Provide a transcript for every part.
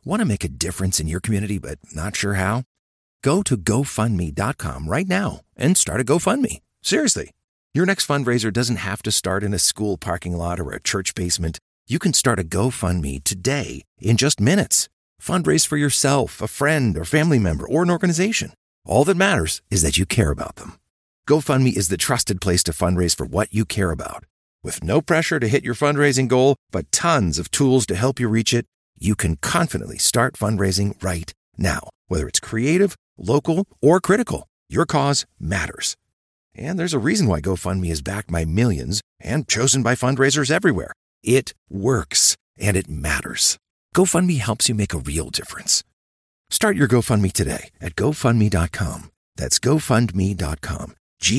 Want to make a difference in your community but not sure how? Go to GoFundMe.com right now and start a GoFundMe. Seriously. Your next fundraiser doesn't have to start in a school parking lot or a church basement. You can start a GoFundMe today in just minutes. Fundraise for yourself, a friend, or family member, or an organization. All that matters is that you care about them. GoFundMe is the trusted place to fundraise for what you care about. With no pressure to hit your fundraising goal, but tons of tools to help you reach it, you can confidently start fundraising right now. Whether it's creative, local, or critical, your cause matters. And there's a reason why GoFundMe is backed by millions and chosen by fundraisers everywhere. It works, and it matters. GoFundMe helps you make a real difference. Start your GoFundMe today at GoFundMe.com. That's GoFundMe.com.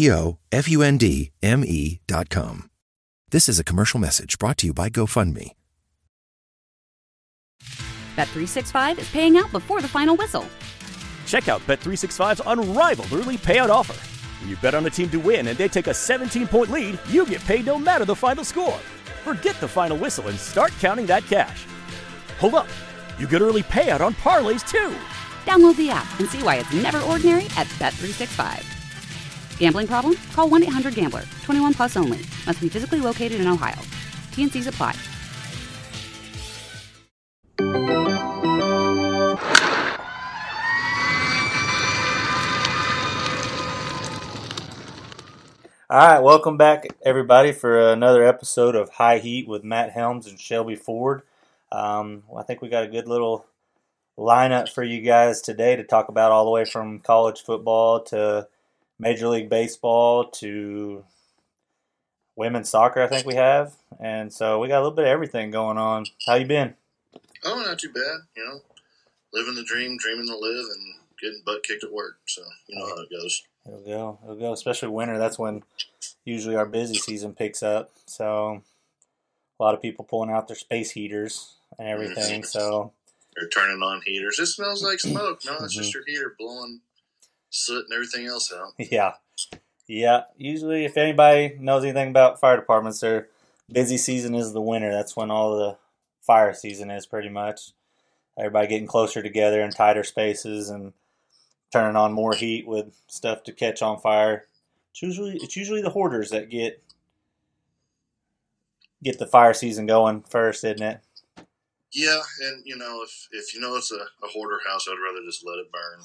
GoFundMe.com. This is a commercial message brought to you by GoFundMe. Bet365 is paying out before the final whistle. Check out Bet365's unrivaled early payout offer. When you bet on a team to win and they take a 17-point lead, you get paid no matter the final score. Forget the final whistle and start counting that cash. Hold up. You get early payout on parlays, too. Download the app and see why it's never ordinary at Bet365. Gambling problem? Call 1-800-GAMBLER. 21 plus only. Must be physically located in Ohio. T&Cs apply. All right, welcome back, everybody, for another episode of High Heat with Matt Helms and Shelby Ford. I think we got a good little lineup for you guys today to talk about, all the way from college football to Major League Baseball to women's soccer, I think we have. And so we got a little bit of everything going on. How you been? Oh, not too bad. Living the dream, dreaming to live, and getting butt kicked at work. So, you know how it goes. It'll go. Especially winter. That's when usually our busy season picks up. So a lot of people pulling out their space heaters and everything. So they're turning on heaters. It smells like smoke. No, it's just your heater blowing soot and everything else out. Yeah. Usually, if anybody knows anything about fire departments, their busy season is the winter. That's when all the fire season is, pretty much. Everybody getting closer together in tighter spaces and turning on more heat with stuff to catch on fire. It's usually the hoarders that get the fire season going first, isn't it? Yeah, and if you know it's a hoarder house, I'd rather just let it burn.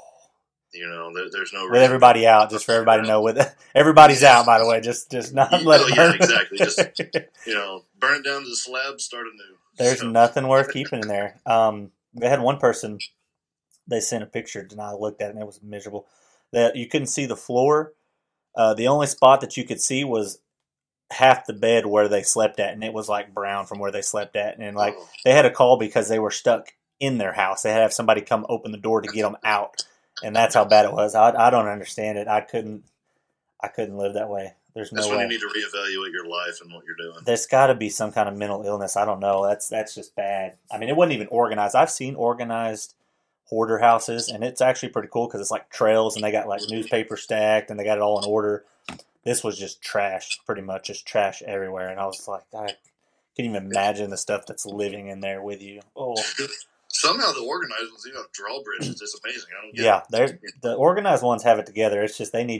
There's no with everybody out, just for everybody to know. Everybody's out, by the way. Just not let it burn. Yeah, exactly. Just burn it down to the slab, start anew. There's nothing worth keeping in there. They had one person. They sent a picture, and I looked at it, and it was miserable. That you couldn't see the floor. The only spot that you could see was half the bed where they slept at, and it was like brown from where they slept at. And they had a call because they were stuck in their house. They had to have somebody come open the door to get them out, and that's how bad it was. I don't understand it. I couldn't live that way. There's no way. That's when you need to reevaluate your life and what you're doing. There's got to be some kind of mental illness. I don't know. That's just bad. I mean, it wasn't even organized. I've seen organized hoarder houses, and it's actually pretty cool because it's like trails, and they got like newspaper stacked, and they got it all in order. This was just trash, pretty much, just trash everywhere. And I was like, I can't even imagine the stuff that's living in there with you. Oh, somehow the organized ones, drawbridges. It's amazing. I don't get it. The organized ones have it together. It's just they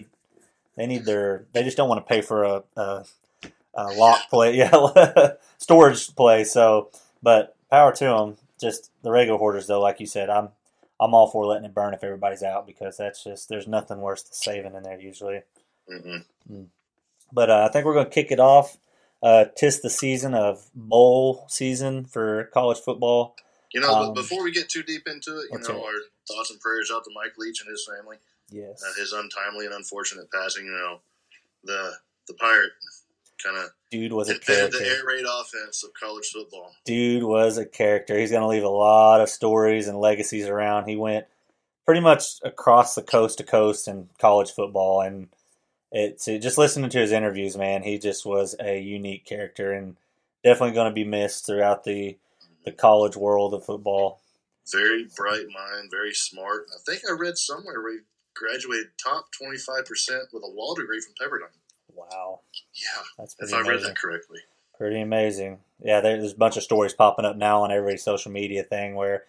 just don't want to pay for a lock play, storage place. So, but power to them. Just the regular hoarders, though, like you said, I'm all for letting it burn if everybody's out, because there's nothing worse than saving in there usually. Mm-hmm. But I think we're going to kick it off. 'Tis the season of bowl season for college football. But before we get too deep into it, our thoughts and prayers out to Mike Leach and his family. Yes. His untimely and unfortunate passing. The Pirate kind of dude was a character. The air raid offense of college football. Dude was a character. He's going to leave a lot of stories and legacies around. He went pretty much across the coast to coast in college football, and just listening to his interviews, man, he just was a unique character and definitely going to be missed throughout the college world of football. Very bright mind, very smart. I think I read somewhere where he graduated top 25% with a law degree from Pepperdine. Wow. Yeah, that's if I read that correctly. Pretty amazing. Yeah, there's a bunch of stories popping up now on every social media thing where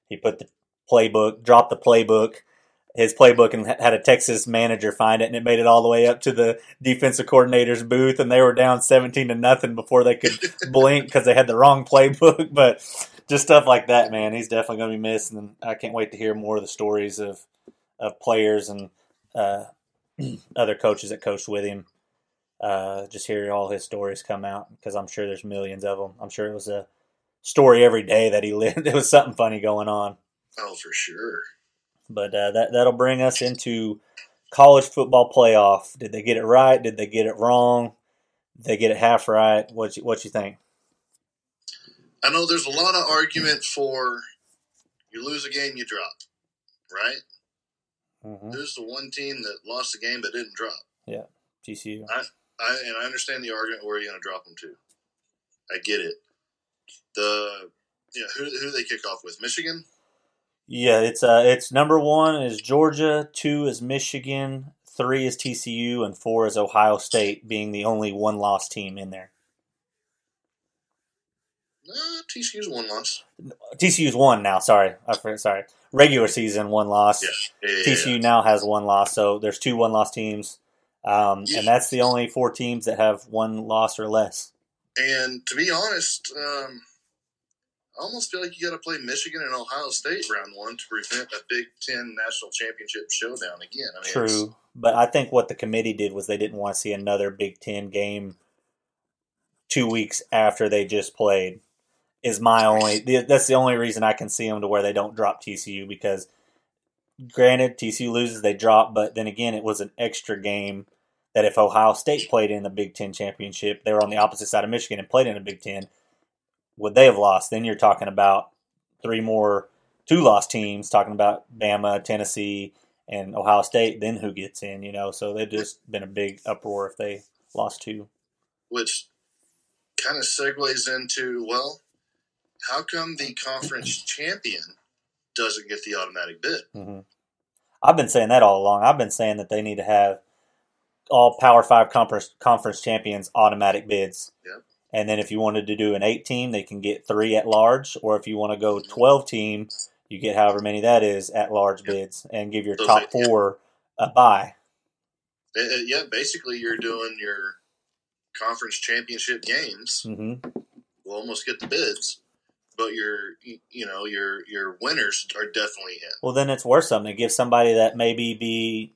He put the dropped the playbook, his playbook, and had a Texas manager find it, and it made it all the way up to the defensive coordinator's booth, and they were down 17-0 before they could blink because they had the wrong playbook. But just stuff like that, man. He's definitely going to be missed, and I can't wait to hear more of the stories of players and other coaches that coached with him. Just hear all his stories come out, because I'm sure there's millions of them. I'm sure it was a story every day that he lived. There was something funny going on. Oh, for sure. But that'll bring us into college football playoff. Did they get it right? Did they get it wrong? Did they get it half right? What you think? I know there's a lot of argument for you lose a game, you drop, right? Mm-hmm. Who's the one team that lost the game but didn't drop? Yeah, TCU. I understand the argument where you're going to drop them to. I get it. Who do they kick off with? Michigan? Yeah, it's number 1 is Georgia, 2 is Michigan, 3 is TCU, and 4 is Ohio State, being the only one-loss team in there. TCU's one loss. TCU's one now. Sorry, regular season 1 loss. Yeah. TCU now has 1 loss, so there's 2 one-loss teams, and that's the only 4 teams that have 1 loss or less. And to be honest, I almost feel like you got to play Michigan and Ohio State round 1 to prevent a Big Ten national championship showdown again. I mean, true, but I think what the committee did was they didn't want to see another Big Ten game 2 weeks after they just played. That's the only reason I can see them to where they don't drop TCU, because granted, TCU loses, they drop, but then again, it was an extra game that if Ohio State played in the Big Ten championship, they were on the opposite side of Michigan and played in the Big Ten, would they have lost? Then you're talking about 3 more 2-loss teams, talking about Bama, Tennessee, and Ohio State, then who gets in, So they've just been a big uproar if they lost 2. Which kind of segues into, well, how come the conference champion doesn't get the automatic bid? Mm-hmm. I've been saying that all along. I've been saying that they need to have all Power 5 conference champions automatic bids. Yep. And then if you wanted to do an 8-team, they can get 3 at large. Or if you want to go 12-team, you get however many that is at large bids, and give your top 4 a bye. Yeah, basically you're doing your conference championship games. Mm-hmm. We'll almost get the bids. But your winners are definitely in. Well, then it's worth something. It gives somebody that maybe be,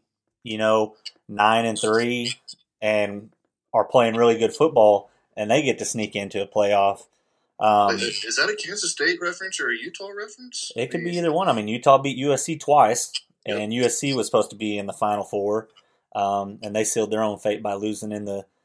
9-3 and are playing really good football, and they get to sneak into a playoff. Is that a Kansas State reference or a Utah reference? It could be either one. I mean, Utah beat USC twice, and USC was supposed to be in the Final Four, and they sealed their own fate by losing in the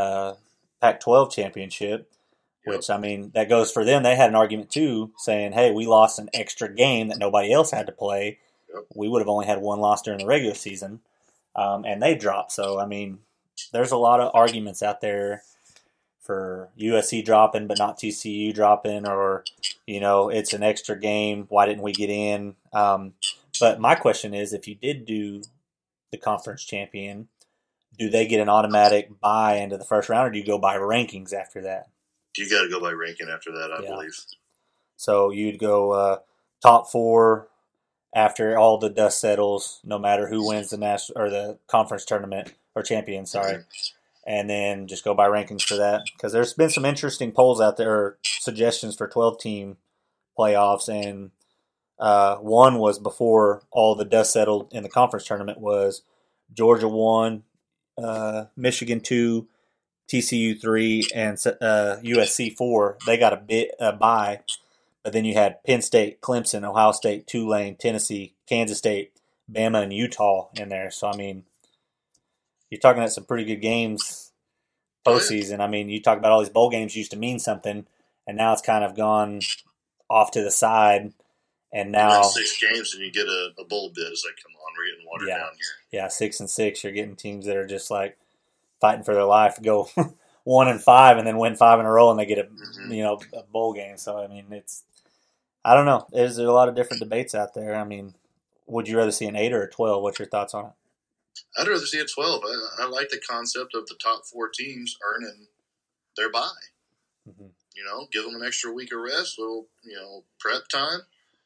Pac-12 championship. Which, I mean, that goes for them. They had an argument, too, saying, hey, we lost an extra game that nobody else had to play. Yep. We would have only had 1 loss during the regular season, and they dropped. So, I mean, there's a lot of arguments out there for USC dropping but not TCU dropping, or, it's an extra game. Why didn't we get in? But my question is, if you did do the conference champion, do they get an automatic bye into the first round, or do you go by rankings after that? You got to go by ranking after that, I believe. So you'd go top 4 after all the dust settles, no matter who wins the national or the conference tournament or champion. Sorry, Mm-hmm. And then just go by rankings for that, because there's been some interesting polls out there, or suggestions for 12-team playoffs, and one was before all the dust settled in the conference tournament was Georgia 1, Michigan 2. TCU 3 and USC 4, they got a bye, but then you had Penn State, Clemson, Ohio State, Tulane, Tennessee, Kansas State, Bama, and Utah in there. So, I mean, you're talking about some pretty good games postseason. I mean, you talk about all these bowl games used to mean something, and now it's kind of gone off to the side. And now 6 games and you get a bowl bid. It's like, come on, we're getting watered down here. Yeah, 6-6. You're getting teams that are just like fighting for their life, go 1-5 and then win 5 in a row, and they get a bowl game. So I mean, I don't know. There's a lot of different debates out there. I mean, would you rather see an 8 or a 12? What's your thoughts on it? I'd rather see a 12. I like the concept of the top 4 teams earning their bye. Mm-hmm. Give them an extra week of rest, little prep time.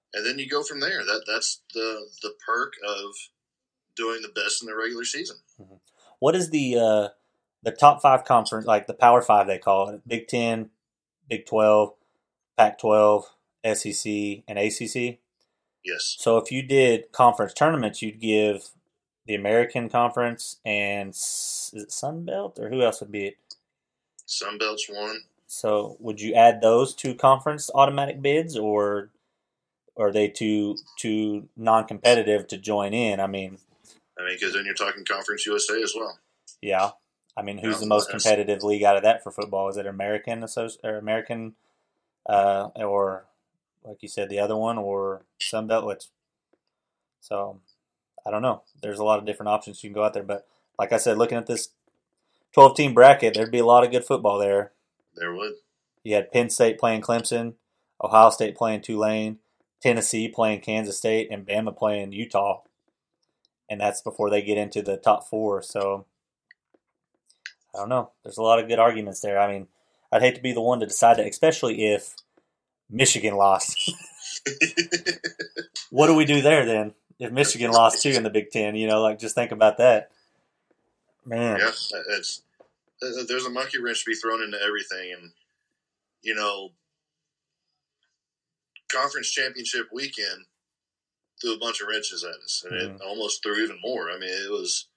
And then you go from there. That's the perk of doing the best in the regular season. Mm-hmm. What is the top 5 conference, like the Power 5 they call it? Big 10, Big 12, Pac-12, SEC, and ACC? Yes. So if you did conference tournaments, you'd give the American Conference and is it Sun Belt, or who else would be it? Sun Belt's one. So would you add those to conference automatic bids, or are they too non-competitive to join in? I mean, because then you're talking Conference USA as well. Yeah. I mean, who's the most competitive league out of that for football? Is it American or like you said, the other one, or Sun Belt? So I don't know. There's a lot of different options you can go out there, but like I said, looking at this 12-team bracket, there'd be a lot of good football there. There would. You had Penn State playing Clemson, Ohio State playing Tulane, Tennessee playing Kansas State, and Bama playing Utah. And that's before they get into the top 4. So I don't know. There's a lot of good arguments there. I mean, I'd hate to be the one to decide that, especially if Michigan lost. What do we do there then? If Michigan lost too in the Big Ten, just think about that. Man. Yeah, there's a monkey wrench to be thrown into everything. And, conference championship weekend threw a bunch of wrenches at us. And it almost threw even more. I mean, it was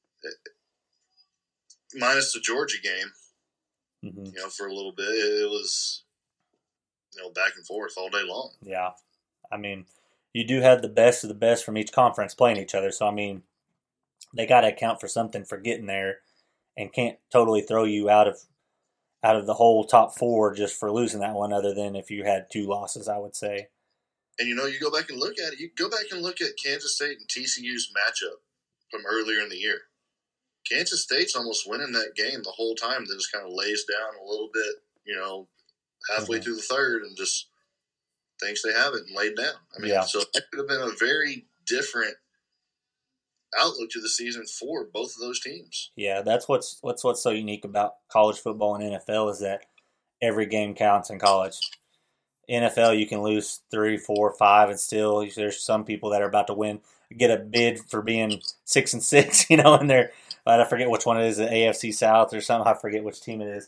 minus the Georgia game, for a little bit. It was, back and forth all day long. Yeah. I mean, you do have the best of the best from each conference playing each other. So, I mean, they got to account for something for getting there and can't totally throw you out of the whole top 4 just for losing that one, other than if you had 2 losses, I would say. And, you go back and look at it. You go back and look at Kansas State and TCU's matchup from earlier in the year. Kansas State's almost winning that game the whole time. Then just kind of lays down a little bit, halfway through the third and just thinks they have it and laid down. I mean, So that could have been a very different outlook to the season for both of those teams. Yeah, that's what's so unique about college football and NFL is that every game counts in college. NFL, you can lose 3, 4, 5, and still there's some people that are about to get a bid for being 6-6, and they're, I forget which one it is, the AFC South or something. I forget which team it is,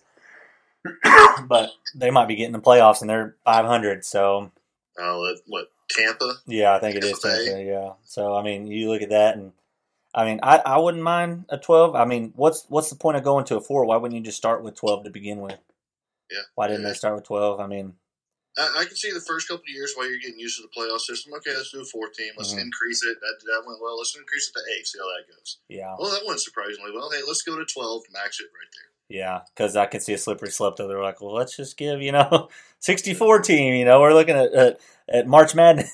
but they might be getting the playoffs and they're 500. So, what, Tampa? Yeah, I think it is Tampa. Yeah. So I mean, you look at that, and I mean, I wouldn't mind a 12. I mean, what's the point of going to a 4? Why wouldn't you just start with 12 to begin with? Yeah. Why didn't they start with 12? I mean, I can see the first couple of years while you're getting used to the playoff system. Okay, let's do a 4 team. Let's increase it. That went well. Let's increase it to 8. See how that goes. Yeah. Well, that went surprisingly well. Hey, let's go to 12. Max it right there. Yeah, because I can see a slippery slope. Though they're like, well, let's just give 64 team. We're looking at March Madness.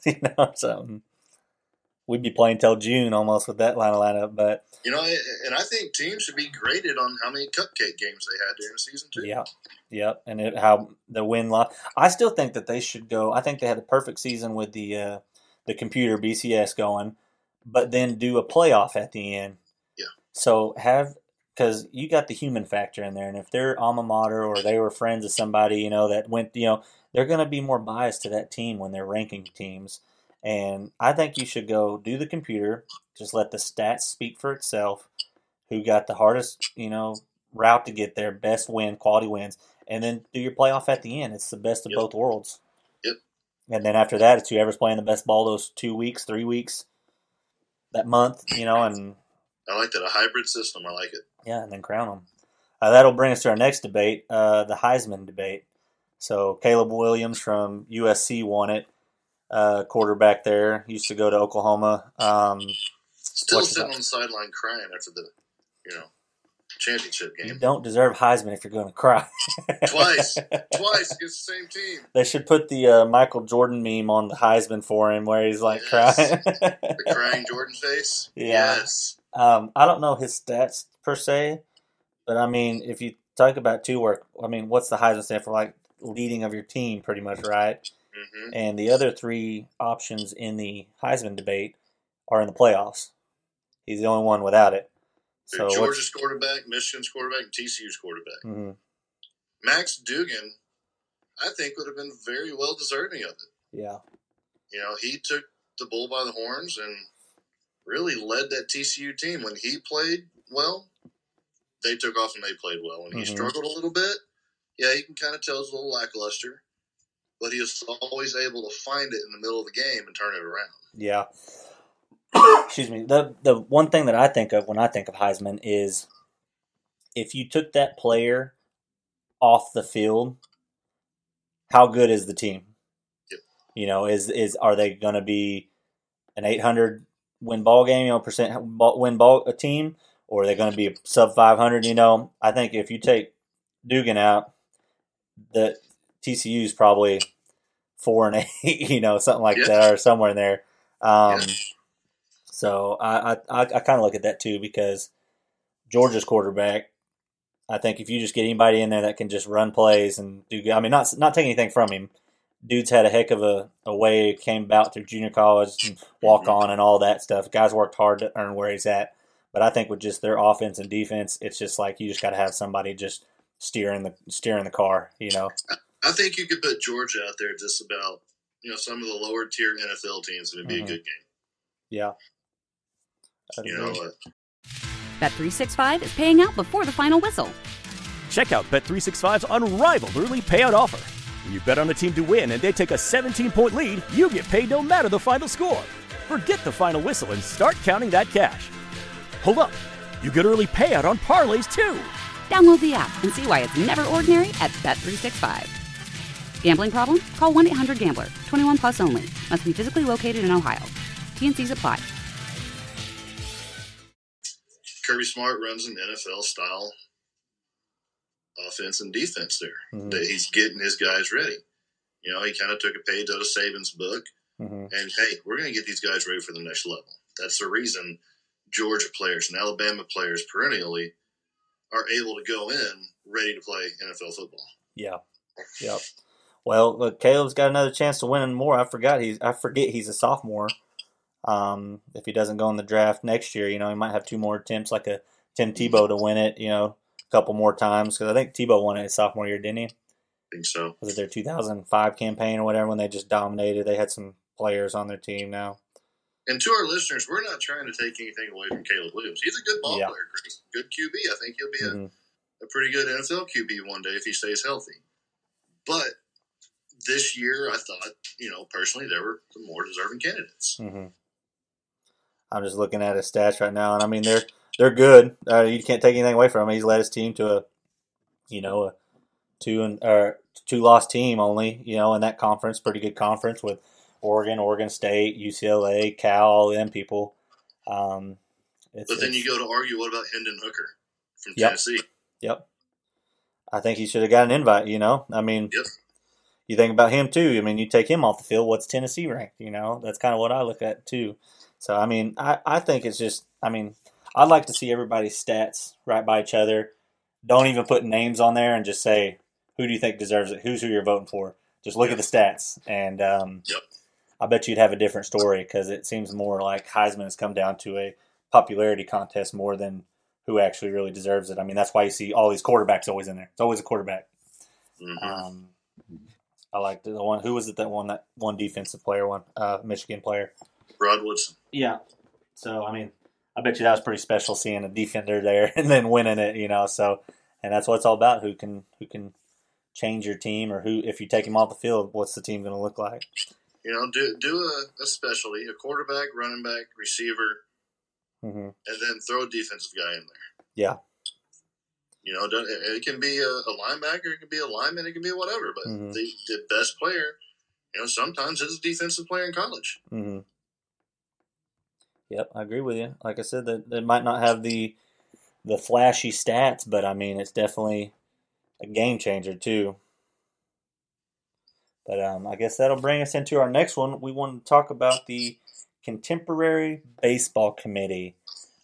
So we'd be playing till June almost with that lineup. But and I think teams should be graded on how many cupcake games they had during the season too. Yeah. Yep, and how the win-loss. I still think that they should go. I think they had the perfect season with the computer BCS going, but then do a playoff at the end. Yeah. So because you got the human factor in there, and if they're alma mater or they were friends of somebody, that went, they're going to be more biased to that team when they're ranking teams. And I think you should go do the computer, just let the stats speak for itself. Who got the hardest, route to get there, best win, quality wins. And then do your playoff at the end. It's the best of both worlds. Yep. And then after that, it's whoever's playing the best ball those 2 weeks, 3 weeks, that month, and I like that, a hybrid system. I like it. Yeah, and then crown them. That'll bring us to our next debate, the Heisman debate. So Caleb Williams from USC won it. Quarterback there, used to go to Oklahoma. Still sitting on the sideline crying after the, championship game. You don't deserve Heisman if you're going to cry. Twice against the same team. They should put the Michael Jordan meme on the Heisman for him where he's like crying. The crying Jordan face? Yeah. Yes. I don't know his stats per se, but I mean, if you talk about what's the Heisman stand for? Like leading of your team pretty much, right? Mm-hmm. And the other 3 options in the Heisman debate are in the playoffs. He's the only one without it. So Georgia's quarterback, Michigan's quarterback, and TCU's quarterback. Mm-hmm. Max Duggan, I think, would have been very well deserving of it. Yeah. He took the bull by the horns and really led that TCU team. When he played well, they took off and they played well. When he struggled a little bit, you can kind of tell it's a little lackluster, but he was always able to find it in the middle of the game and turn it around. Yeah. Excuse me. The one thing that I think of when I think of Heisman is if you took that player off the field, how good is the team? Yep. Are they going to be an 800 win ball game, percent win ball a team, or are they going to be a sub 500? I think if you take Dugan out, the TCU is probably 4-8, something like that, or somewhere in there. So I kind of look at that too, because Georgia's quarterback, I think if you just get anybody in there that can just run plays and do, not taking anything from him, dude's had a heck of a way, came about through junior college and walk on and all that stuff. Guys worked hard to earn where he's at. But I think with just their offense and defense, it's just like you just got to have somebody just steering the car. I think you could put Georgia out there just about some of the lower tier NFL teams, and it'd be a good game. Yeah. Bet365 is paying out before the final whistle. Check out Bet365's unrivaled early payout offer. When you bet on a team to win and they take a 17-point lead, you get paid no matter the final score. Forget the final whistle and start counting that cash. Hold up. You get early payout on parlays, too. Download the app and see why it's never ordinary at Bet365. Gambling problem? Call 1-800-GAMBLER. 21 plus only. Must be physically located in Ohio. T&Cs apply. Kirby Smart runs an NFL-style offense and defense there. Mm-hmm. That he's getting his guys ready. He kind of took a page out of Saban's book, and hey, we're going to get these guys ready for the next level. That's the reason Georgia players and Alabama players perennially are able to go in ready to play NFL football. Yeah. Yep. Well, look, Caleb's got another chance to win more. I forget he's a sophomore. If he doesn't go in the draft next year, he might have 2 more attempts, like a Tim Tebow, to win it, a couple more times. Because I think Tebow won it his sophomore year, didn't he? I think so. Was it their 2005 campaign or whatever when they just dominated? They had some players on their team now. And to our listeners, we're not trying to take anything away from Caleb Williams. He's a good ball player, good QB. I think he'll be a pretty good NFL QB one day if he stays healthy. But this year, I thought, personally, there were the more deserving candidates. Mm-hmm. I'm just looking at his stats right now, and they're good. You can't take anything away from him. He's led his team to a 2-loss team only, in that conference, pretty good conference with Oregon State, UCLA, Cal, all them people. But then you go to argue, what about Hendon Hooker from Tennessee? Yep. I think he should have got an invite, Yep. You think about him too. You take him off the field, what's Tennessee ranked? That's kind of what I look at too. So, I think it's just, I'd like to see everybody's stats right by each other. Don't even put names on there and just say, who do you think deserves it? Who you're voting for? Just look at the stats. And I bet you'd have a different story, because it seems more like Heisman has come down to a popularity contest more than who actually really deserves it. That's why you see all these quarterbacks always in there. It's always a quarterback. Mm-hmm. I like the one. Who was it that won that one defensive player one? Michigan player. Rod Woodson. Yeah. So, I bet you that was pretty special seeing a defender there and then winning it, So, and that's what it's all about. Who can change your team, or who, if you take him off the field, what's the team going to look like? Do a specialty, a quarterback, running back, receiver, and then throw a defensive guy in there. Yeah. It can be a linebacker, it can be a lineman, it can be whatever. But the best player, sometimes is a defensive player in college. Mm-hmm. Yep, I agree with you. Like I said, that they might not have the flashy stats, but it's definitely a game changer too. But I guess that'll bring us into our next one. We want to talk about the Contemporary Baseball Committee.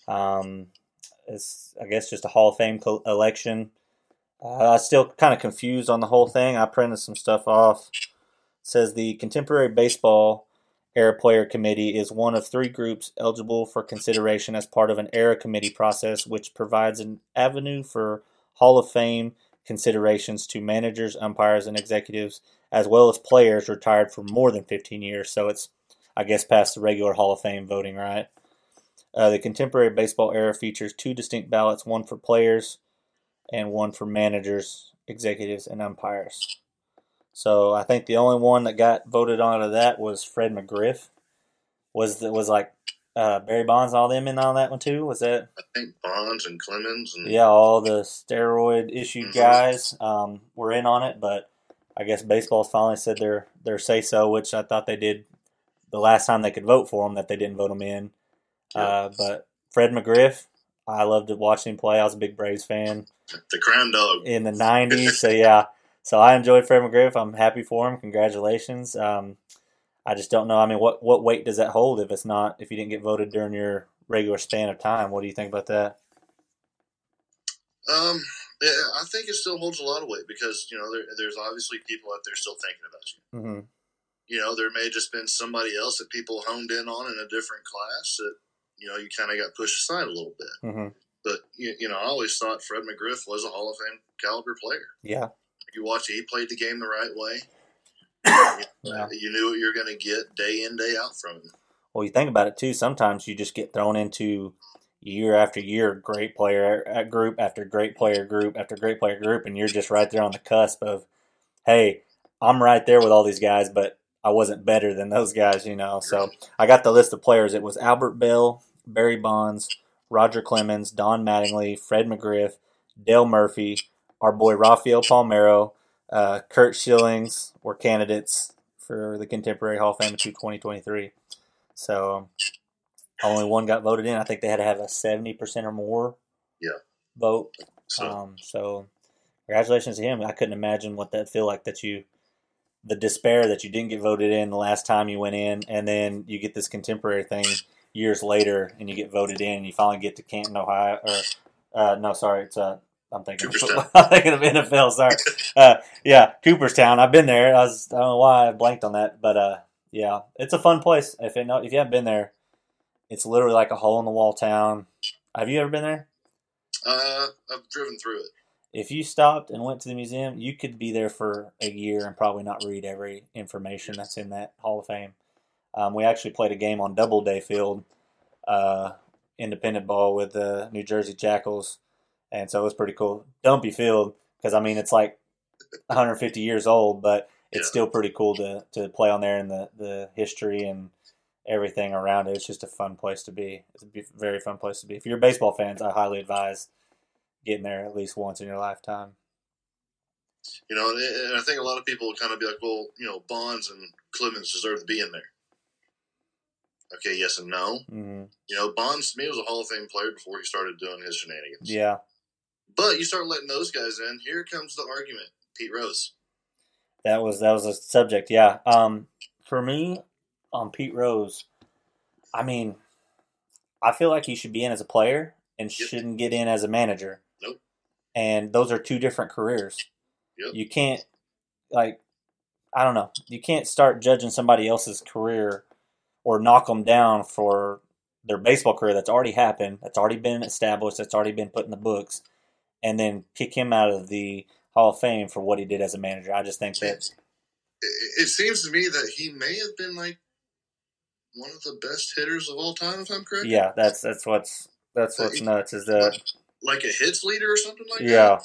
It's, I guess, just a Hall of Fame election. I'm still kind of confused on the whole thing. I printed some stuff off. It says the Contemporary Baseball Era Player Committee is one of 3 groups eligible for consideration as part of an Era Committee process, which provides an avenue for Hall of Fame considerations to managers, umpires, and executives, as well as players retired for more than 15 years. So it's, I guess, past the regular Hall of Fame voting, right? The contemporary baseball era features 2 distinct ballots, one for players and one for managers, executives, and umpires. So I think the only one that got voted on out of that was Fred McGriff. Was like Barry Bonds and all them in on that one too? Was that? I think Bonds and Clemens and Yeah, all the steroid issued guys were in on it, but I guess baseball's finally said their say so, which I thought they did the last time they could vote for them, that they didn't vote them in. But Fred McGriff, I loved watching him play. I was a big Braves fan. The crime dog in the 90s. So yeah, so I enjoyed Fred McGriff. I'm happy for him. Congratulations. I just don't know. I mean, what weight does that hold if you didn't get voted during your regular span of time? What do you think about that? Yeah, I think it still holds a lot of weight because there's obviously people out there still thinking about you. Mm-hmm. There may have just been somebody else that people honed in on in a different class that you kind of got pushed aside a little bit. Mm-hmm. But I always thought Fred McGriff was a Hall of Fame caliber player. Yeah, you watch it, he played the game the right way. Yeah. You knew what you were going to get day in, day out from him. Well, you think about it too. Sometimes you just get thrown into year after year, great player group after great player group after great player group, and you're just right there on the cusp of, hey, I'm right there with all these guys, but I wasn't better than those guys, So I got the list of players. It was Albert Bell, Barry Bonds, Roger Clemens, Don Mattingly, Fred McGriff, Dale Murphy, our boy Rafael Palmeiro, Curt Schillings were candidates for the Contemporary Hall of Fame in 2023. So only one got voted in. I think they had to have a 70% or more vote. So congratulations to him. I couldn't imagine what that feel like, the despair that you didn't get voted in the last time you went in, and then you get this contemporary thing years later and you get voted in and you finally get to Canton, Ohio. I'm thinking Cooperstown. I'm thinking of NFL. Sorry. Cooperstown. I've been there. I don't know why I blanked on that, but yeah, it's a fun place. If you haven't been there, it's literally like a hole in the wall town. Have you ever been there? I've driven through it. If you stopped and went to the museum, you could be there for a year and probably not read every information that's in that Hall of Fame. We actually played a game on Doubleday Field, independent ball with the New Jersey Jackals. And so it was pretty cool. Dumpy field, because, it's like 150 years old, but it's still pretty cool to play on there and the history and everything around it. It's just a fun place to be. It's a very fun place to be. If you're baseball fans, I highly advise getting there at least once in your lifetime. And I think a lot of people would kind of be like, well, Bonds and Clemens deserve to be in there. Okay, yes and no. Mm-hmm. Bonds to me was a Hall of Fame player before he started doing his shenanigans. Yeah. But you start letting those guys in, here comes the argument. Pete Rose. That was a subject, yeah. For me, on Pete Rose, I feel like he should be in as a player and shouldn't get in as a manager. Nope. And those are two different careers. Yep. You can't, I don't know. You can't start judging somebody else's career or knock them down for their baseball career that's already happened, that's already been established, that's already been put in the books, and then kick him out of the Hall of Fame for what he did as a manager. I just think that it seems to me that he may have been like one of the best hitters of all time, if I'm correct. Yeah, that's what's nuts is that like a hits leader or something like that. Yeah.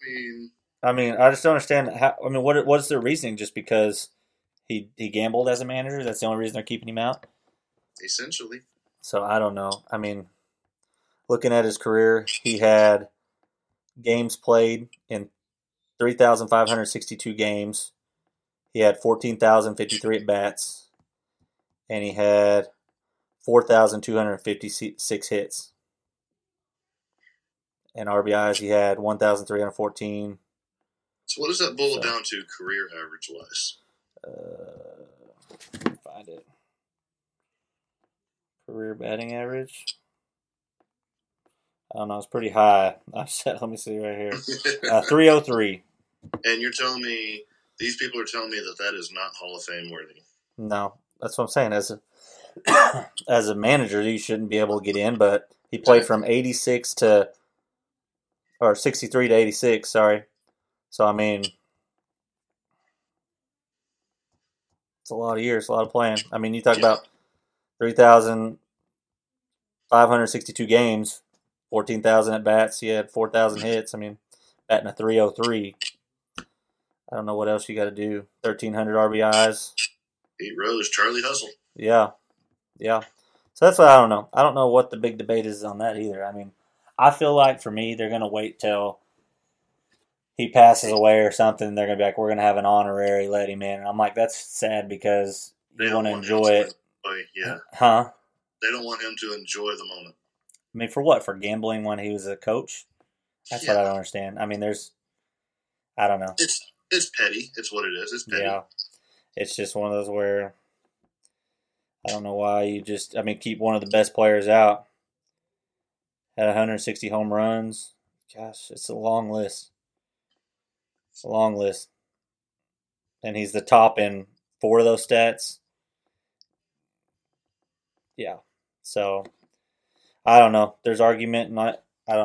I I just don't understand how. What's their reasoning? Just because he gambled as a manager? That's the only reason they're keeping him out? Essentially. So I don't know. Looking at his career, he had games played in 3,562 games. He had 14,053 at bats, and he had 4,256 hits. And RBIs, he had 1,314. So what does that boil down to career average wise? Find it. Career batting average. I don't know. It's pretty high. Let me see right here. 303. And you're telling me, these people are telling me that is not Hall of Fame worthy. No, that's what I'm saying. As a manager, you shouldn't be able to get in, but he played from 63 to 86, sorry. So, I mean, it's a lot of years, a lot of playing. I mean, you talk about 3,562 games, 14,000 at bats. He had 4,000 hits. I mean, batting a 303. I don't know what else you got to do. 1,300 RBIs. Pete Rose, Charlie Hustle. Yeah. So that's what I don't know. I don't know what the big debate is on that either. I mean, I feel like for me, they're going to wait till he passes away or something. They're going to be like, we're going to have an honorary let him in. And I'm like, that's sad because you want to enjoy it. Yeah. Huh? They don't want him to enjoy the moment. I mean, for what? For gambling when he was a coach? That's what I don't understand. I mean, I don't know. It's petty. It's what it is. It's petty. Yeah. It's just one of those where I don't know why you keep one of the best players out. Had 160 home runs. Gosh, it's a long list. And he's the top in 4 of those stats. Yeah. So, I don't know. There's argument. I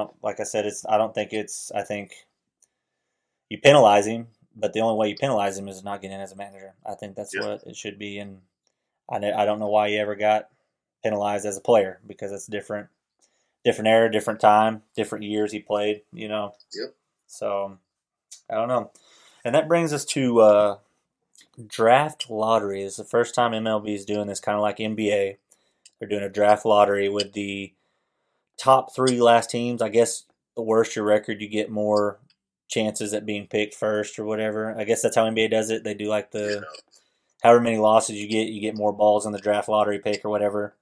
think you penalize him, but the only way you penalize him is not getting in as a manager. I think that's what it should be. And I don't know why he ever got penalized as a player because it's different era, different time, different years he played, Yep. So, I don't know. And that brings us to draft lottery. It's the first time MLB is doing this, kind of like NBA. They're doing a draft lottery with the top 3 last teams. I guess the worse your record, you get more chances at being picked first or whatever. I guess that's how NBA does it. They do like however many losses you get more balls in the draft lottery pick or whatever.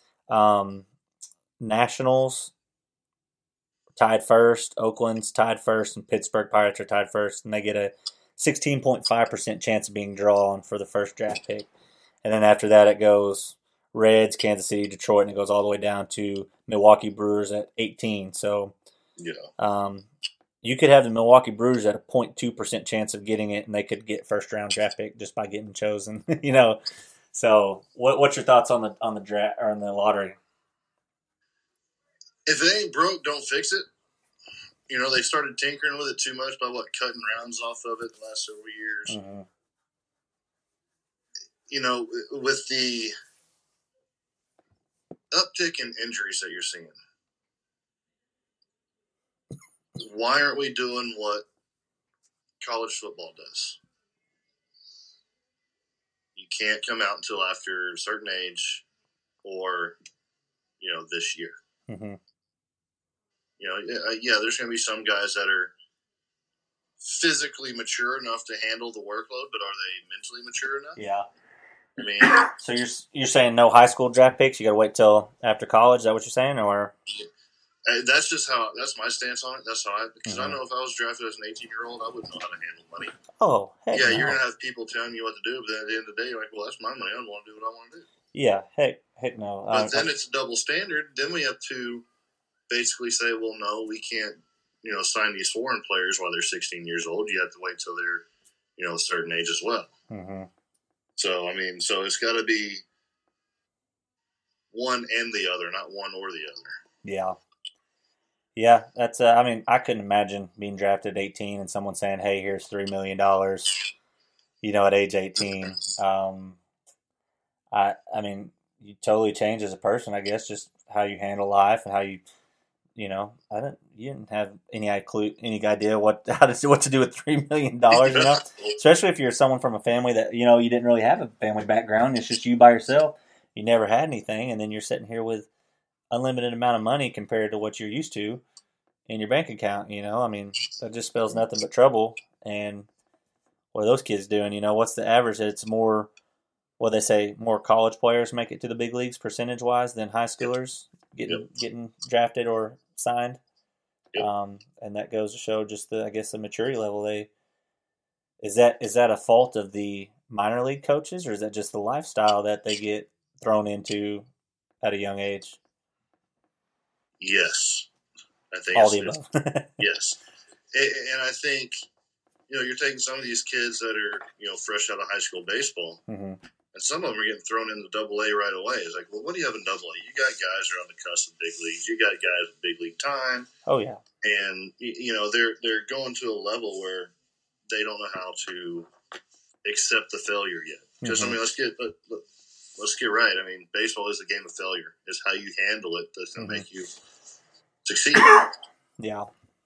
Nationals tied first, Oakland's tied first, and Pittsburgh Pirates are tied first, and they get a 16.5% chance of being drawn for the first draft pick. And then after that, it goes Reds, Kansas City, Detroit, and it goes all the way down to Milwaukee Brewers at 18. So, you could have the Milwaukee Brewers at a 0.2% chance of getting it, and they could get first round draft pick just by getting chosen. So what's your thoughts on the draft or on the lottery? If it ain't broke, don't fix it. They started tinkering with it too much by cutting rounds off of it the last several years. Mm-hmm. With the uptick in injuries that you're seeing, why aren't we doing what college football does? You can't come out until after a certain age or, this year. Mm-hmm. There's going to be some guys that are physically mature enough to handle the workload, but are they mentally mature enough? Yeah. I mean, so you're saying no high school draft picks? You got to wait till after college? Is that what you're saying, or? That's my stance on it. That's how because I know if I was drafted as an 18-year-old, I wouldn't know how to handle money. Oh, heck yeah, no. You're gonna have people telling you what to do, but then at the end of the day, you're like, well, that's my money. I want to do what I want to do. Yeah, heck no. But then it's a double standard. Then we have to basically say, well, no, we can't, sign these foreign players while they're 16 years old. You have to wait till they're, a certain age as well. Mm-hmm. So it's got to be one and the other, not one or the other. Yeah. Yeah, that's. I couldn't imagine being drafted at 18 and someone saying, "Hey, here's $3 million," at age 18. You totally change as a person. I guess just how you handle life and how you, you didn't have any idea what to do with $3 million. Especially if you're someone from a family that you didn't really have a family background. It's just you by yourself. You never had anything, and then you're sitting here with unlimited amount of money compared to what you're used to in your bank account. That just spells nothing but trouble. And what are those kids doing? What's the average? It's more, what they say, more college players make it to the big leagues percentage wise than high schoolers getting drafted or signed. Yep. And that goes to show just the maturity level. Is that a fault of the minor league coaches, or is that just the lifestyle that they get thrown into at a young age? Yes, I think all the above. Yes, and I think you're taking some of these kids that are fresh out of high school baseball, mm-hmm. and some of them are getting thrown into AA right away. It's like, well, what do you have in AA? You got guys who are on the cusp of big leagues. You got guys with big league time. Oh yeah, and they're going to a level where they don't know how to accept the failure yet. Because I mean, let's get right. I mean, baseball is a game of failure. It's how you handle it that's going to make you succeed. Yeah.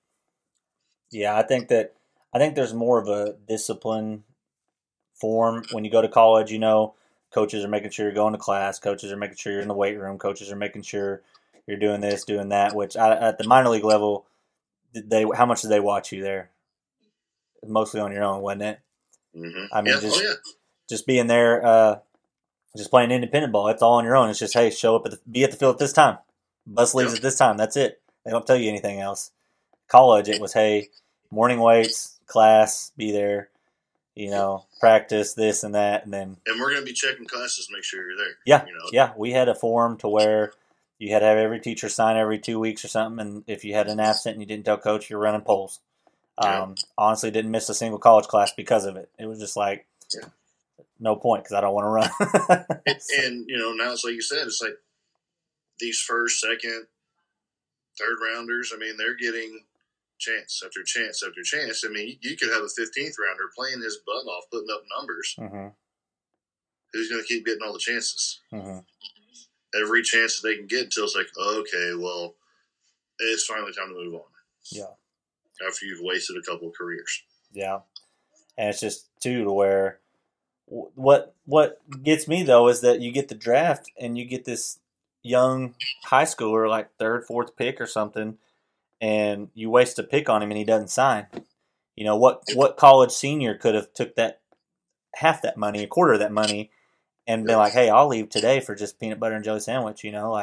Yeah, I think there's more of a discipline form when you go to college. You know, coaches are making sure you're going to class. Coaches are making sure you're in the weight room. Coaches are making sure you're doing this, doing that. Which at the minor league level, how much did they watch you there? Mostly on your own, wasn't it? Mm-hmm. I mean, just being there, just playing independent ball. It's all on your own. It's just, hey, show up be at the field at this time. Bus leaves at this time. That's it. They don't tell you anything else. College, it was, hey, morning weights, class, be there, practice this and that, and we're going to be checking classes to make sure you're there. Yeah, yeah. We had a form to where you had to have every teacher sign every 2 weeks or something, and if you had an absent and you didn't tell coach, you're running polls. Honestly, didn't miss a single college class because of it. It was just like, no point because I don't want to run. and now it's like you said, it's like these first, second, third rounders. I mean, they're getting chance after chance after chance. I mean, you could have a 15th rounder playing his butt off, putting up numbers. Mm-hmm. Who's going to keep getting all the chances? Mm-hmm. Every chance that they can get until it's like, okay, well, it's finally time to move on. Yeah. After you've wasted a couple of careers. Yeah. And it's just, too, to where what gets me, though, is that you get the draft and you get this young high schooler, like third, fourth pick or something, and you waste a pick on him and he doesn't sign. What college senior could have took that half that money, a quarter of that money, and been like, hey, I'll leave today for just peanut butter and jelly sandwich,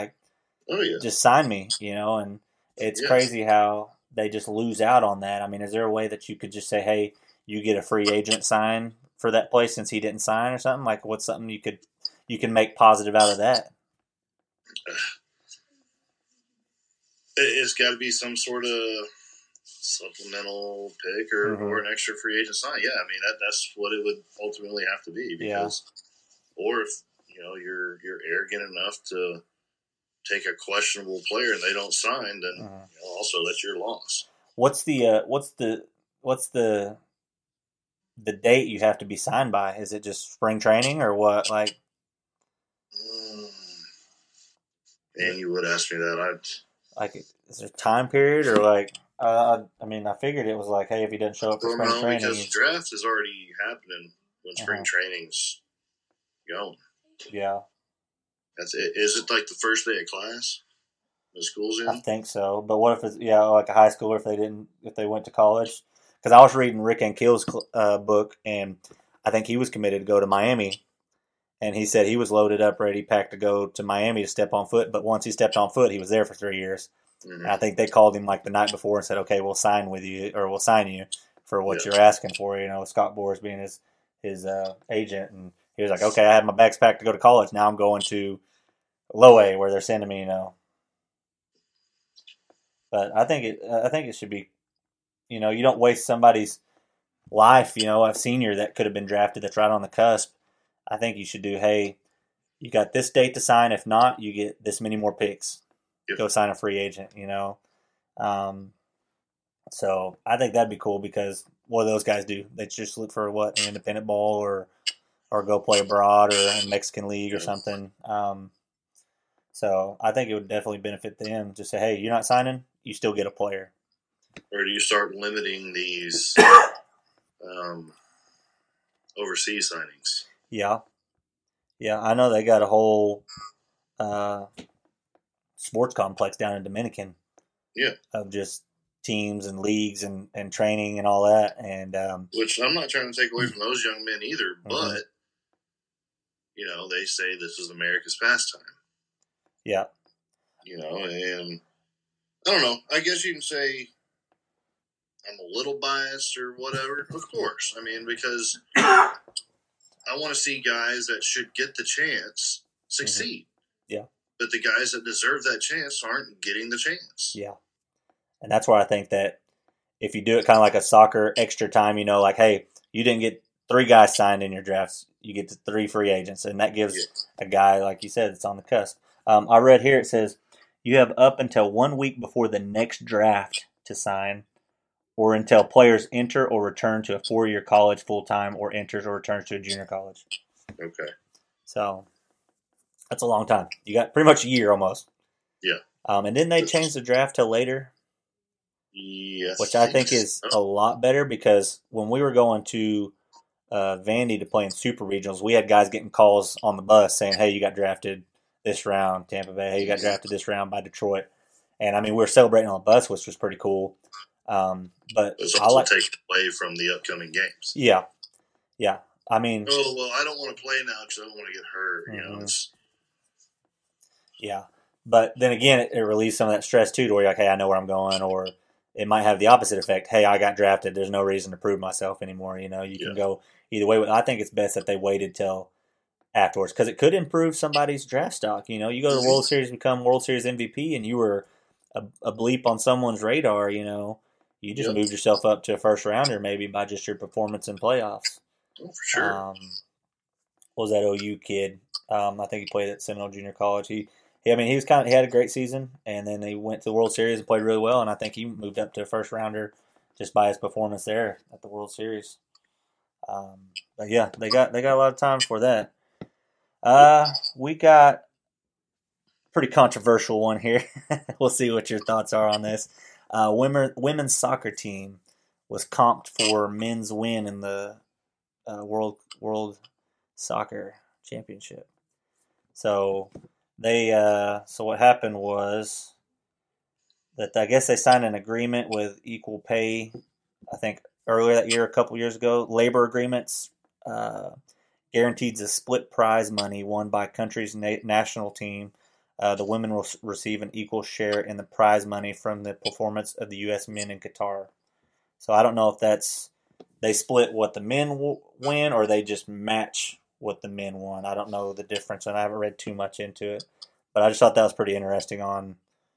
just sign me, and it's crazy how they just lose out on that. I mean, is there a way that you could just say, hey, you get a free agent sign for that place since he didn't sign or something? Like, what's something you can make positive out of that? It's got to be some sort of supplemental pick or an extra free agent sign. Yeah, I mean that's what it would ultimately have to be. Because, or if you're arrogant enough to take a questionable player and they don't sign, then also that's your loss. What's the date you have to be signed by? Is it just spring training or what? Like, and you would ask me that. Is there a time period or like? I mean, I figured it was like, hey, if he doesn't show up for spring training, because the draft is already happening when spring training's going. Yeah. That's it. Is it like the first day of class? The school's in? I think so. But what if it's like a high schooler if they went to college? Because I was reading Rick Ankill's book, and I think he was committed to go to Miami, and he said he was loaded up, ready, packed to go to Miami to step on foot. But once he stepped on foot, he was there for 3 years. Mm-hmm. And I think they called him like the night before and said, "Okay, we'll sign you for what you're asking for." Scott Boras being his agent, and he was like, "Okay, I had my bags packed to go to college. Now I'm going to Low A where they're sending me." But I think it should be, you don't waste somebody's life. A senior that could have been drafted that's right on the cusp. I think you should do, hey, you got this date to sign. If not, you get this many more picks. Go sign a free agent, So I think that'd be cool because what do those guys do? They just look for an independent ball or go play abroad or in Mexican League or something. So I think it would definitely benefit them. Just say, hey, you're not signing, you still get a player. Or do you start limiting these overseas signings? Yeah. Yeah, I know they got a whole sports complex down in Dominican. Yeah. Of just teams and leagues and training and all that. And which I'm not trying to take away from those young men either, but they say this is America's pastime. Yeah. And I don't know. I guess you can say I'm a little biased or whatever. Of course. I mean, because I want to see guys that should get the chance succeed. Yeah. But the guys that deserve that chance aren't getting the chance. Yeah. And that's where I think that if you do it kind of like a soccer extra time, like, hey, you didn't get 3 guys signed in your drafts. You get to 3 free agents. And that gives a guy, like you said, that's on the cusp. I read here, it says, you have up until 1 week before the next draft to sign or until players enter or return to a 4-year college full-time or enters or returns to a junior college. Okay. So that's a long time. You got pretty much a year almost. Yeah. And then they changed the draft till later. Yes. Which I think is a lot better because when we were going to Vandy to play in super regionals, we had guys getting calls on the bus saying, hey, you got drafted this round, Tampa Bay. Hey, you got drafted this round by Detroit. And, I mean, we were celebrating on the bus, which was pretty cool. But it's also taken away from the upcoming games. Yeah. Yeah. I mean. Oh, well, I don't want to play now because I don't want to get hurt. You know, Yeah. But then again, it released some of that stress, too, to where you're like, hey, I know where I'm going. Or it might have the opposite effect. Hey, I got drafted. There's no reason to prove myself anymore. You know, you can go either way. I think it's best that they waited till afterwards because it could improve somebody's draft stock. You know, you go to the World Series, become World Series MVP, and you were a bleep on someone's radar. You know, you just moved yourself up to a first rounder maybe by just your performance in playoffs. Oh, for sure. What was that OU kid? I think he played at Seminole Junior College. He had a great season, and then they went to the World Series and played really well. And I think he moved up to a first rounder just by his performance there at the World Series. But yeah, they got a lot of time for that. We got a pretty controversial one here. We'll see what your thoughts are on this. Women's soccer team was comped for men's win in the World Soccer Championship. So so what happened was that I guess they signed an agreement with Equal Pay. I think earlier that year, a couple years ago, labor agreements guaranteed a split prize money won by country's national team. The women will receive an equal share in the prize money from the performance of the U.S. men in Qatar. So I don't know if they split what the men win or they just match what the men won. I don't know the difference, and I haven't read too much into it. But I just thought that was pretty interesting on,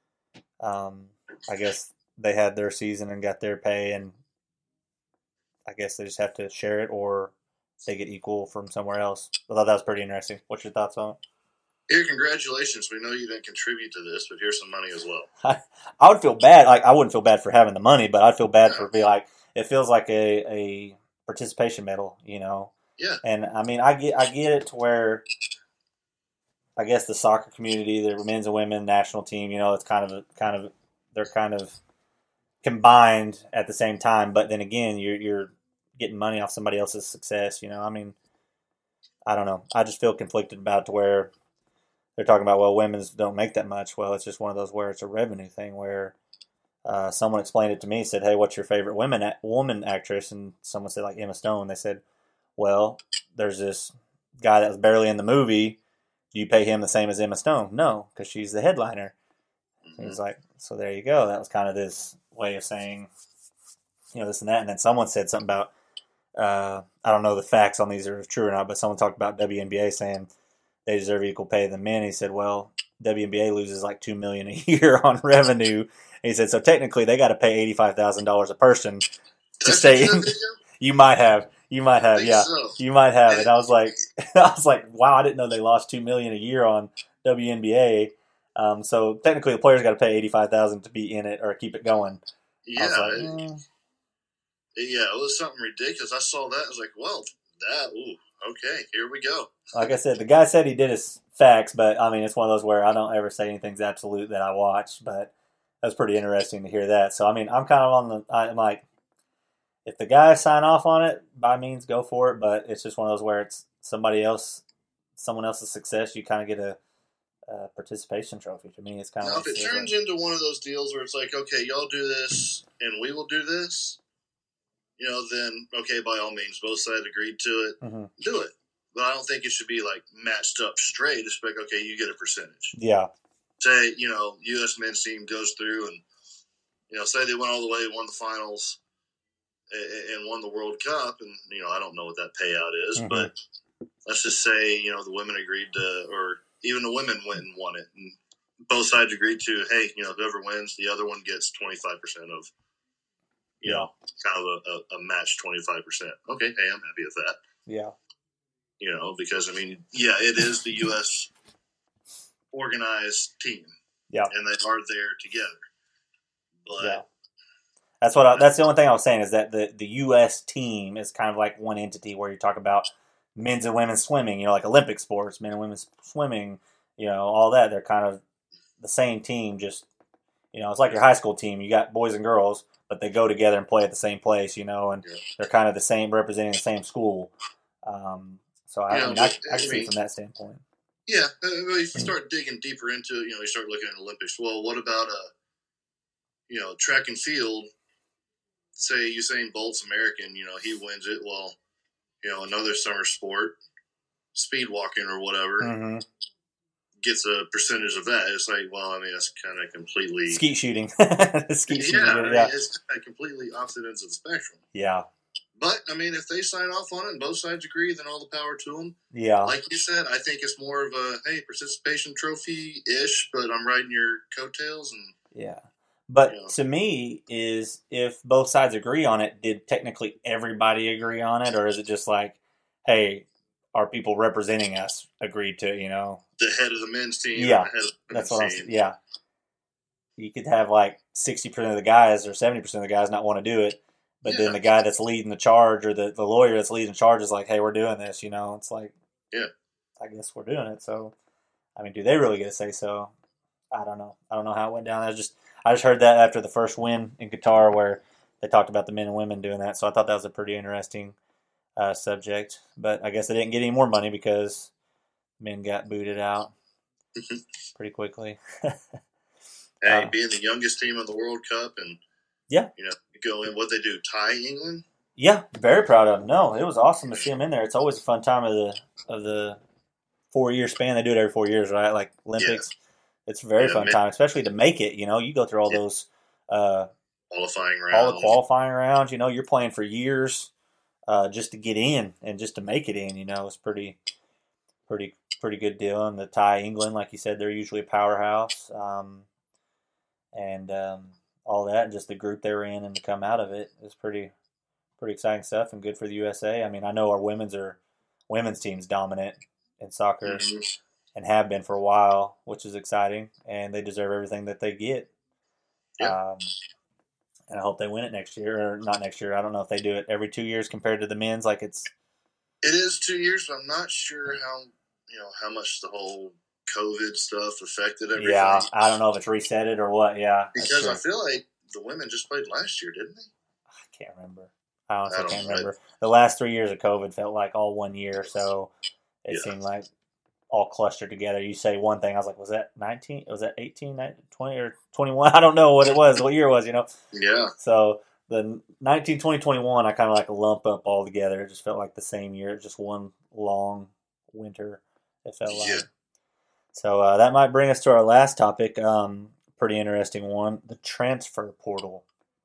I guess they had their season and got their pay, and I guess they just have to share it or they get equal from somewhere else. I thought that was pretty interesting. What's your thoughts on it? Here, congratulations. We know you didn't contribute to this, but here's some money as well. I would feel bad. Like I wouldn't feel bad for having the money, but I'd feel bad for being like, it feels like a participation medal, you know? Yeah. And I mean, I get it to where I guess the soccer community, the men's and women national team, you know, it's they're kind of combined at the same time. But then again, you're getting money off somebody else's success, you know? I mean, I don't know. I just feel conflicted about it to where they're talking about, well, women's don't make that much. Well, it's just one of those where it's a revenue thing where someone explained it to me, said, hey, what's your favorite woman actress? And someone said, like, Emma Stone. They said, well, there's this guy that was barely in the movie. Do you pay him the same as Emma Stone? No, because she's the headliner. Mm-hmm. He's like, so there you go. That was kind of this way of saying, you know, this and that. And then someone said something about, I don't know the facts on these are true or not, but someone talked about WNBA saying they deserve equal pay to the men. He said, well, WNBA loses like $2 million a year on revenue. And he said, so technically they got to pay $85,000 a person to stay in. You might have, yeah. So. You might have. And I was like, wow, I didn't know they lost $2 million a year on WNBA. So technically the players got to pay $85,000 to be in it or keep it going. Yeah. Yeah, it was something ridiculous. I saw that. I was like, well, okay, here we go. Like I said, the guy said he did his facts, but I mean, it's one of those where I don't ever say anything's absolute that I watch, but that's pretty interesting to hear that. So, I mean, I'm kind of I'm like, if the guys sign off on it, by means, go for it, but it's just one of those where it's someone else's success, you kind of get a participation trophy. To me, it's kind of if it turns into one of those deals where it's like, okay, y'all do this, and we will do this, you know, then, okay, by all means, both sides agreed to it, do it. But I don't think it should be, like, matched up straight. It's like, okay, you get a percentage. Yeah. Say, you know, U.S. men's team goes through and, you know, say they went all the way, won the finals, and won the World Cup, and, you know, I don't know what that payout is, but let's just say, you know, the women agreed to, or even the women went and won it, and both sides agreed to, hey, you know, whoever wins, the other one gets 25% of, you know, kind of a match 25%. Okay, hey, I'm happy with that. Yeah. You know, because, I mean, yeah, it is the U.S. organized team. Yeah. And they are there together. But That's the only thing I was saying is that the U.S. team is kind of like one entity where you talk about men's and women's swimming, like Olympic sports, men and women's swimming, all that. They're kind of the same team, just, it's like your high school team. You got boys and girls, but they go together and play at the same place, and they're kind of the same, representing the same school. So I can see it from that standpoint. Yeah, if you start digging deeper into it, you start looking at Olympics. Well, what about track and field? Say Usain Bolt's American, he wins it. Well, another summer sport, speed walking or whatever, gets a percentage of that. It's like, well, I mean, that's kind of completely skeet shooting. It's completely opposite ends of the spectrum. Yeah. But, I mean, if they sign off on it and both sides agree, then all the power to them. Yeah. Like you said, I think it's more of a, hey, participation trophy-ish, but I'm riding your coattails. And yeah. But to me, is if both sides agree on it, did technically everybody agree on it? Or is it just like, hey, our people representing us agreed to, the head of the men's team. Yeah. And the head of the That's women's what team. yeah. You could have like 60% of the guys or 70% of the guys not want to do it. But then the guy that's leading the charge or the lawyer that's leading the charge is like, hey, we're doing this, It's like, I guess we're doing it. So, I mean, do they really get a say so? I don't know. I don't know how it went down. I just heard that after the first win in Qatar where they talked about the men and women doing that. So I thought that was a pretty interesting subject. But I guess they didn't get any more money because men got booted out pretty quickly. Hey, being the youngest team in the World Cup and go in, what they do, tie England? Yeah, very proud of them. No, it was awesome to see them in there. It's always a fun time of the 4-year span. They do it every 4 years, right? Like Olympics. Yeah. It's a very fun time, especially to make it. You go through all those qualifying rounds. All the qualifying rounds. You're playing for years just to get in and just to make it in. It's pretty good deal. And the tie England, like you said, they're usually a powerhouse. And all that, and just the group they were in and to come out of it is pretty exciting stuff and good for the USA. I mean, I know our women's team's dominant in soccer and have been for a while, which is exciting, and they deserve everything that they get. And I hope they win it next year, or not next year. I don't know if they do it every 2 years compared to the men's. Like it is 2 years, but I'm not sure how much the whole COVID stuff affected everything. Yeah, I don't know if it's reset it or what. Yeah, because I feel like the women just played last year, didn't they? I can't remember. I honestly can't remember. The last 3 years of COVID felt like all 1 year, so it seemed like all clustered together. You say one thing, I was like, was that 19? Was that 18, 19, 20, or 21? I don't know what it was, what year it was, Yeah. So the 19, 20, 21, I kind of like lump up all together. It just felt like the same year, just one long winter, it felt like. Yeah. So that might bring us to our last topic, pretty interesting one, the transfer portal.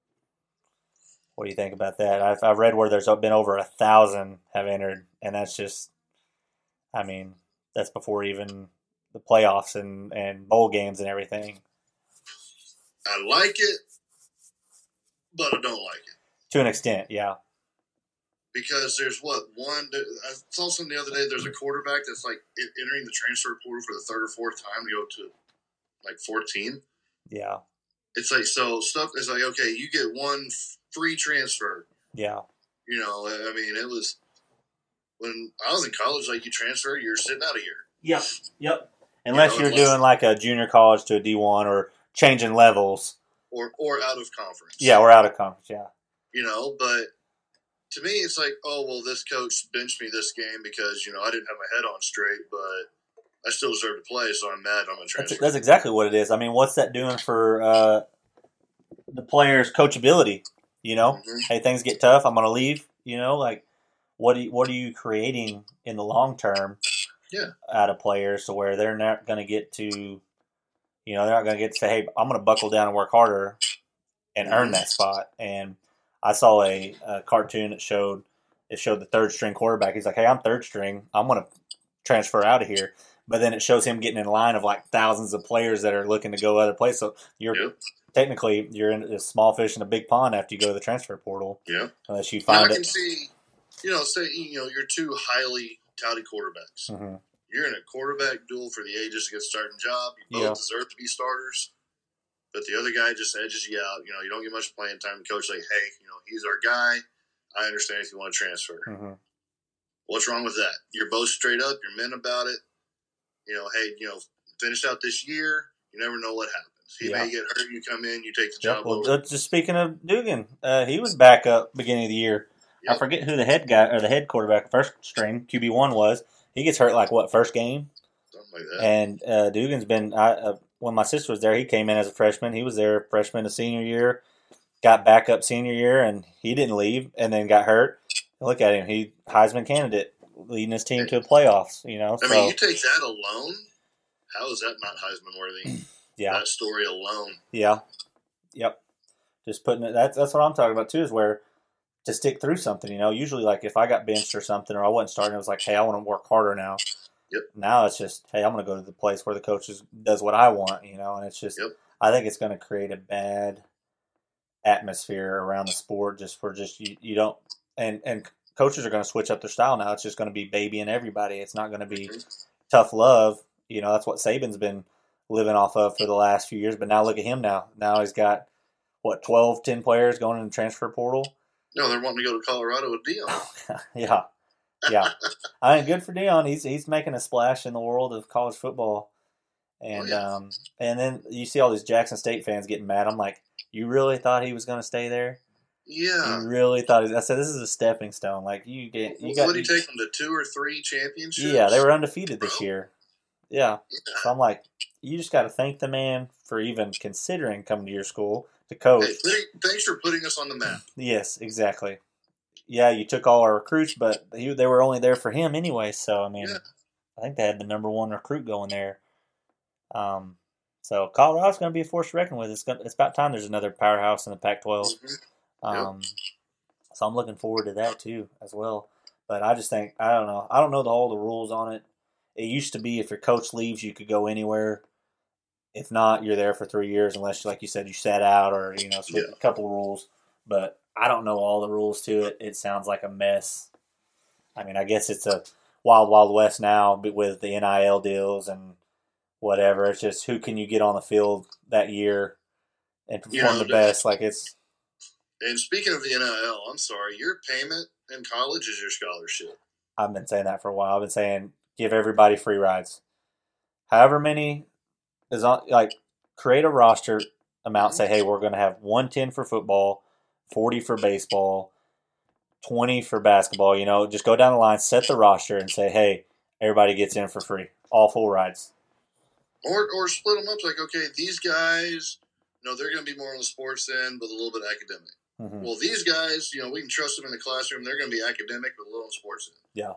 What do you think about that? I've read where there's been over 1,000 have entered, and that's just, I mean, that's before even the playoffs and bowl games and everything. I like it, but I don't like it. To an extent, yeah. Because there's I saw something the other day, there's a quarterback that's like entering the transfer portal for the third or fourth time to go to like 14. Yeah. It's like, so stuff is like, okay, you get one free transfer. Yeah. I mean, it was, when I was in college, like you transfer, you're sitting out of here. Yep. Unless you're doing like a junior college to a D1 or changing levels. Or out of conference. Yeah, or out of conference, yeah. But to me, it's like, oh, well, this coach benched me this game because, I didn't have my head on straight, but I still deserve to play, so I'm mad I'm a transfer. That's exactly what it is. I mean, what's that doing for the player's coachability? Hey, things get tough, I'm going to leave. Like, what are you creating in the long term out of players to where they're not going to get to, they're not going to get to say, hey, I'm going to buckle down and work harder and earn that spot. And I saw a cartoon that showed the third string quarterback. He's like, hey, I'm third string. I'm going to transfer out of here. But then it shows him getting in line of like thousands of players that are looking to go other places. So technically you're in a small fish in a big pond after you go to the transfer portal. Yeah. Unless you find I can see, say you're two highly touted quarterbacks. You're in a quarterback duel for the ages to get a starting job. You both deserve to be starters. but the other guy just edges you out. You know, you don't get much playing time. The coach like, hey, you know, he's our guy. I understand if you want to transfer. Mm-hmm. What's wrong with that? You're both straight up. You're men about it. You know, hey, you know, finish out this year. You never know what happens. He may get hurt. You come in. You take the job over. Just speaking of Dugan, he was back up beginning of the year. Yep. I forget who the head guy or the head quarterback, first string QB1 was. He gets hurt like what, first game? Something like that. And Dugan's been when my sister was there, he came in as a freshman. He was there freshman to senior year, got back up senior year, and he didn't leave, and then got hurt. Look at him. He Heisman candidate, leading his team to the playoffs. You know, I mean, you take that alone. How is that not Heisman worthy? Yeah, that story alone. Yeah, yep. Just putting it. That's what I'm talking about too. Is where to stick through something. You know, usually like if I got benched or something, or I wasn't starting, it was like, hey, I want to work harder now. Yep. Now it's just, hey, I'm going to go to the place where the coach does what I want. You know, and it's just, I think it's going to create a bad atmosphere around the sport. Just for you don't. And coaches are going to switch up their style now. It's just going to be babying everybody. It's not going to be tough love. You know, that's what Saban's been living off of for the last few years. But now look at him now. Now he's got, 10 players going in the transfer portal? No, they're wanting to go to Colorado with Deion. Yeah. I mean, good for Deion. He's making a splash in the world of college football. And and then you see all these Jackson State fans getting mad. I'm like, you really thought he was going to stay there? Yeah. You really thought I said, this is a stepping stone. Like, what did he take them to 2 or 3 championships? Yeah, they were undefeated this year. Yeah. So I'm like, you just got to thank the man for even considering coming to your school to coach. Hey, thanks for putting us on the map. Yes, exactly. Yeah, you took all our recruits, but they were only there for him anyway. So, I mean, I think they had the number 1 recruit going there. So Colorado's going to be a force to reckon with. It's about time there's another powerhouse in the Pac-12. Mm-hmm. So I'm looking forward to that too as well. But I just think, I don't know all the rules on it. It used to be if your coach leaves, you could go anywhere. If not, you're there for 3 years unless, like you said, you sat out or, switch a couple of rules. But I don't know all the rules to it. It sounds like a mess. I mean, I guess it's a wild, wild west now with the NIL deals and whatever. It's just who can you get on the field that year and perform the best. Like it's. And speaking of the NIL, I'm sorry, your payment in college is your scholarship. I've been saying that for a while. I've been saying give everybody free rides. However many is on, like create a roster amount. Say, hey, we're going to have 110 for football, 40 for baseball, 20 for basketball. Just go down the line, set the roster, and say, hey, everybody gets in for free, all full rides. Or split them up. Like, okay, these guys, they're going to be more on the sports end, but a little bit academic. Mm-hmm. Well, these guys, we can trust them in the classroom. They're going to be academic, but a little on sports end. Yeah.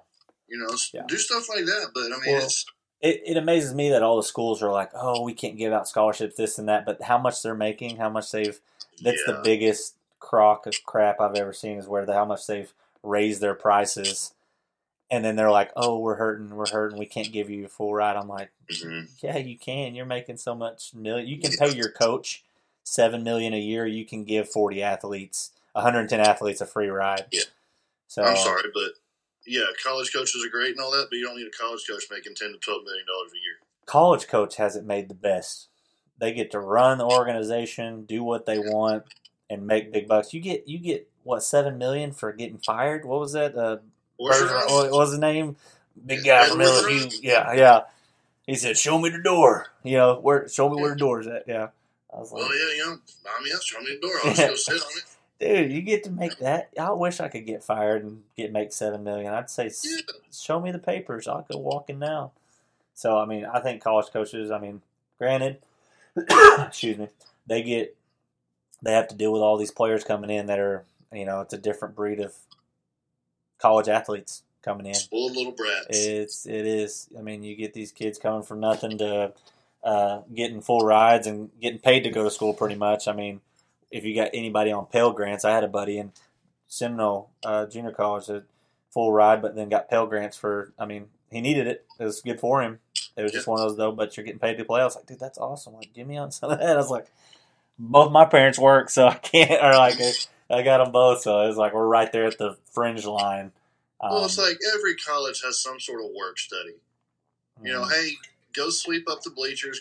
Do stuff like that. But, I mean, It amazes me that all the schools are like, oh, we can't give out scholarships, this and that. But how much they're making, how much they've – that's the biggest crock of crap I've ever seen is where how much they've raised their prices. And then they're like, oh, we're hurting, we can't give you a full ride. I'm like, yeah, you can. You're making so much million. You can pay your coach $7 million a year. You can give 40 athletes, 110 athletes a free ride. Yeah. So I'm sorry, but yeah, college coaches are great and all that, but you don't need a college coach making $10 to $12 million a year. College coach has it made the best. They get to run the organization, do what they want, and make big bucks. You get what, $7 million for getting fired? What was that? What was his name? Big guy from LSU. Yeah. He said, "Show me the door." Show me where the door's at. Yeah. I was like, buy me up, show me the door. I'll just go sit on it. Dude, you get to make that. I wish I could get fired and make $7 million. I'd say, show me the papers. I'll go walking now. So I mean, I think college coaches. I mean, granted, excuse me, they have to deal with all these players coming in that are, it's a different breed of college athletes coming in. Spoiled little brats. It is. I mean, you get these kids coming from nothing to getting full rides and getting paid to go to school pretty much. I mean, if you got anybody on Pell Grants, I had a buddy in Seminole Junior College that full ride, but then got Pell Grants for, I mean, he needed it. It was good for him. It was just one of those, though, but you're getting paid to play. I was like, dude, that's awesome. Like, give me on some of that. I was like, both my parents work, so I can't, or like, I got them both, so it was like we're right there at the fringe line. Well, it's like every college has some sort of work study. Hey, go sweep up the bleachers, go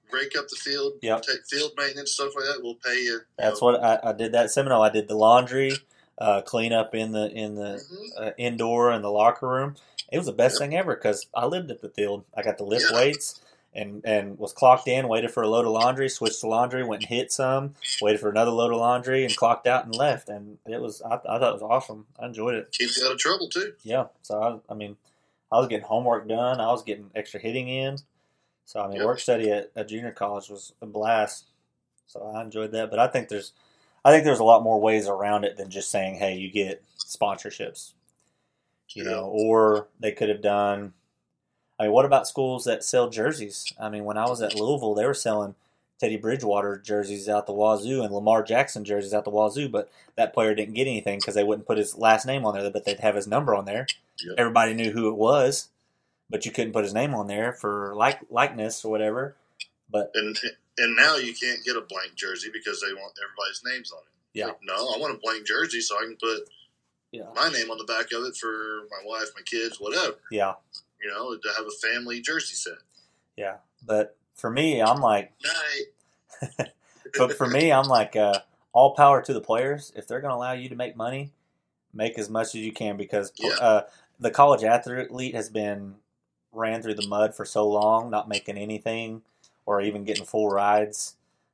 rake up the field, Yep. take field maintenance, stuff like that. We'll pay you. That's what I did that Seminole. I did the laundry, clean up in the indoor and the locker room. It was the best thing ever because I lived at the field. I got to lift weights and was clocked in, waited for a load of laundry, switched to laundry, went and hit some, waited for another load of laundry, and clocked out and left. And it was I thought it was awesome. I enjoyed it. Keeps you out of trouble too. Yeah. So I was getting homework done. I was getting extra hitting in. So work study at junior college was a blast. So I enjoyed that. But I think there's a lot more ways around it than just saying, hey, you get sponsorships. You know, or they could have done. What about schools that sell jerseys? When I was at Louisville, they were selling Teddy Bridgewater jerseys out the wazoo and Lamar Jackson jerseys out the wazoo, but that player didn't get anything because they wouldn't put his last name on there, but they'd have his number on there. Yep. Everybody knew who it was, but you couldn't put his name on there for likeness or whatever. But and now you can't get a blank jersey because they want everybody's names on it. Yeah. Like, no, I want a blank jersey so I can put my name on the back of it for my wife, my kids, whatever. Yeah. You know, to have a family jersey set. Yeah. But for me, I'm like, all power to the players. If they're going to allow you to make money, make as much as you can because the college athlete has been ran through the mud for so long, not making anything or even getting full rides,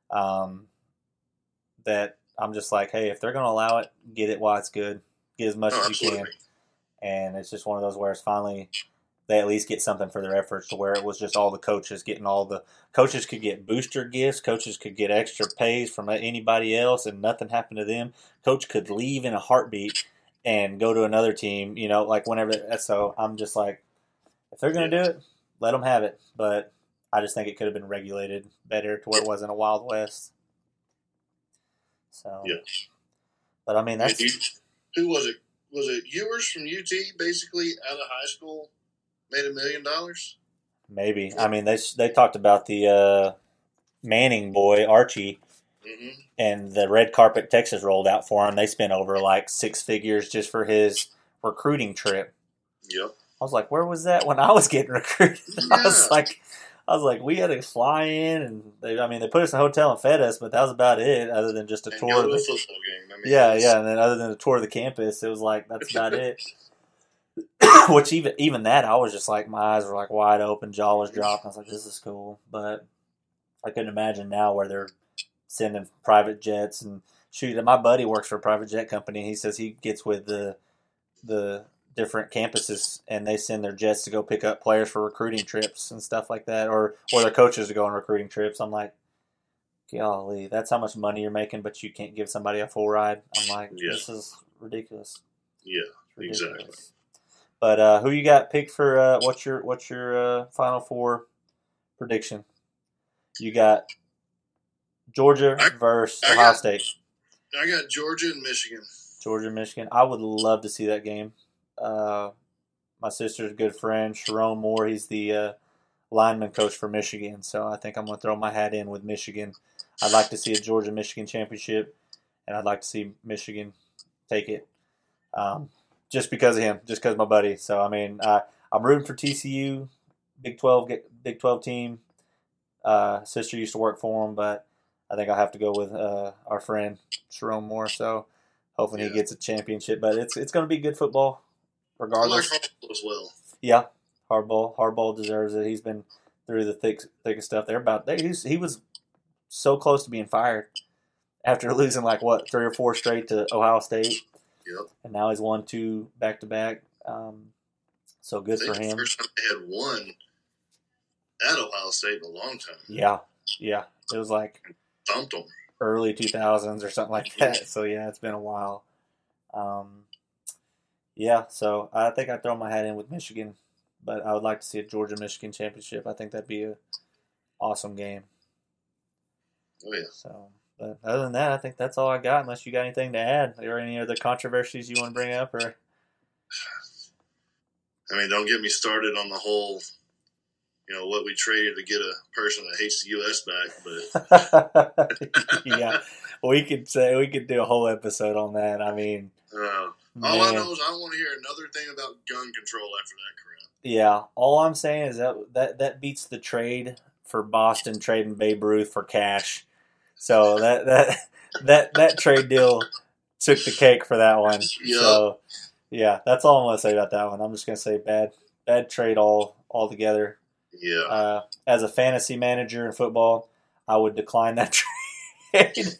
that I'm just like, hey, if they're going to allow it, get it while it's good. Get as much as you can. And it's just one of those where it's finally they at least get something for their efforts to where it was just all the coaches getting coaches could get booster gifts, coaches could get extra pays from anybody else and nothing happened to them. Coach could leave in a heartbeat and go to another team, like whenever. So I'm just like, if they're going to do it, let them have it. But I just think it could have been regulated better to where it wasn't a Wild West. So, but that's. Who was it? Was it Ewers from UT basically out of high school made $1 million? Maybe. They talked about the Manning boy, Archie, and the red carpet Texas rolled out for him. They spent over like 6 figures just for his recruiting trip. Yep. I was like, where was that when I was getting recruited? Yeah. I was like, we had to fly in, and they put us in a hotel and fed us, but that was about it, other than just a tour of the football game. And then other than a tour of the campus, it was like that's about it. Which even that, I was just like, my eyes were like wide open, jaw was dropped. I was like, this is cool, but I couldn't imagine now where they're sending private jets and shoot. My buddy works for a private jet company, and he says he gets with the different campuses and they send their jets to go pick up players for recruiting trips and stuff like that, or their coaches to go on recruiting trips. I'm like, golly, that's how much money you're making, but you can't give somebody a full ride. I'm like, this is ridiculous. Yeah, exactly. But who you got picked for? What's your Final Four prediction? You got Georgia versus Ohio State. I got Georgia and Michigan. Georgia and Michigan. I would love to see that game. My sister's a good friend, Sharon Moore. He's the lineman coach for Michigan, so I think I'm going to throw my hat in with Michigan. I'd like to see a Georgia-Michigan championship, and I'd like to see Michigan take it, just because of him, just because of my buddy. So I'm rooting for TCU, Big 12 team. Sister used to work for him, but I think I'll have to go with our friend Sharon Moore. So hopefully he gets a championship, but it's going to be good football. Regardless. I like Harbaugh as well. Yeah, Harbaugh deserves it. He's been through the thickest stuff. He was so close to being fired after losing 3 or 4 straight to Ohio State. Yep. And now he's won 2 back-to-back. So good for him. The first time they had won at Ohio State in a long time. Yeah. It was thumped them. Early 2000s or something like that. So it's been a while. So I think I'd throw my hat in with Michigan, but I would like to see a Georgia-Michigan championship. I think that'd be an awesome game. Oh, yeah. So, but other than that, I think that's all I got, unless you got anything to add. Are there any other controversies you want to bring up? Or? Don't get me started on the whole, what we traded to get a person that hates the U.S. back, but... Yeah, we could do a whole episode on that. All I know is I don't want to hear another thing about gun control after that crap. Yeah, all I'm saying is that beats the trade for Boston trading Babe Ruth for cash. So that trade deal took the cake for that one. Yep. So yeah, that's all I'm going to say about that one. I'm just going to say bad trade altogether. Yeah. As a fantasy manager in football, I would decline that trade.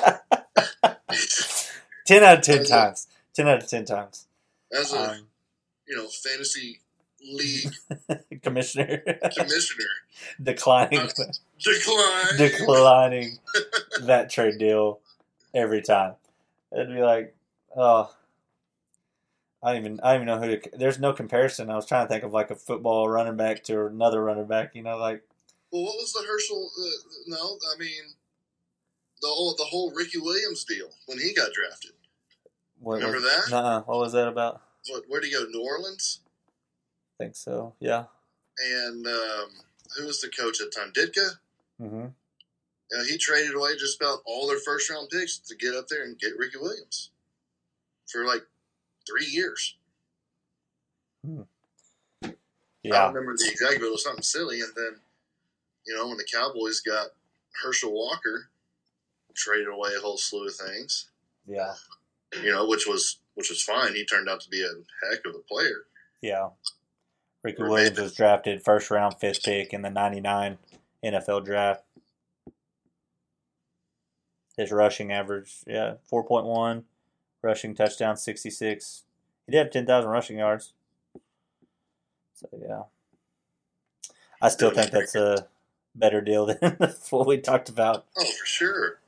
10 out of 10 times. 10 out of 10 times. As a fantasy league commissioner decline declining that trade deal every time. It'd be like, oh, I don't even know who to. There's no comparison. I was trying to think of like a football running back to another running back. Like. Well, what was the Herschel? No, I mean the whole Ricky Williams deal when he got drafted. Remember that? Nuh-uh. What was that about? Where'd he go? New Orleans. I think so. Yeah. And who was the coach at the time? Ditka. Mm-hmm. He traded away just about all their first round picks to get up there and get Ricky Williams for like 3 years. Yeah. I don't remember the exact, but it was something silly. And then, when the Cowboys got Herschel Walker, traded away a whole slew of things. Yeah. Which was fine. He turned out to be a heck of a player. Yeah. Ricky Williams was drafted first round, 5th pick in the 99 NFL draft. His rushing average, 4.1. Rushing touchdown, 66. He did have 10,000 rushing yards. So, yeah. I still think that's a better deal than what we talked about. Oh, for sure.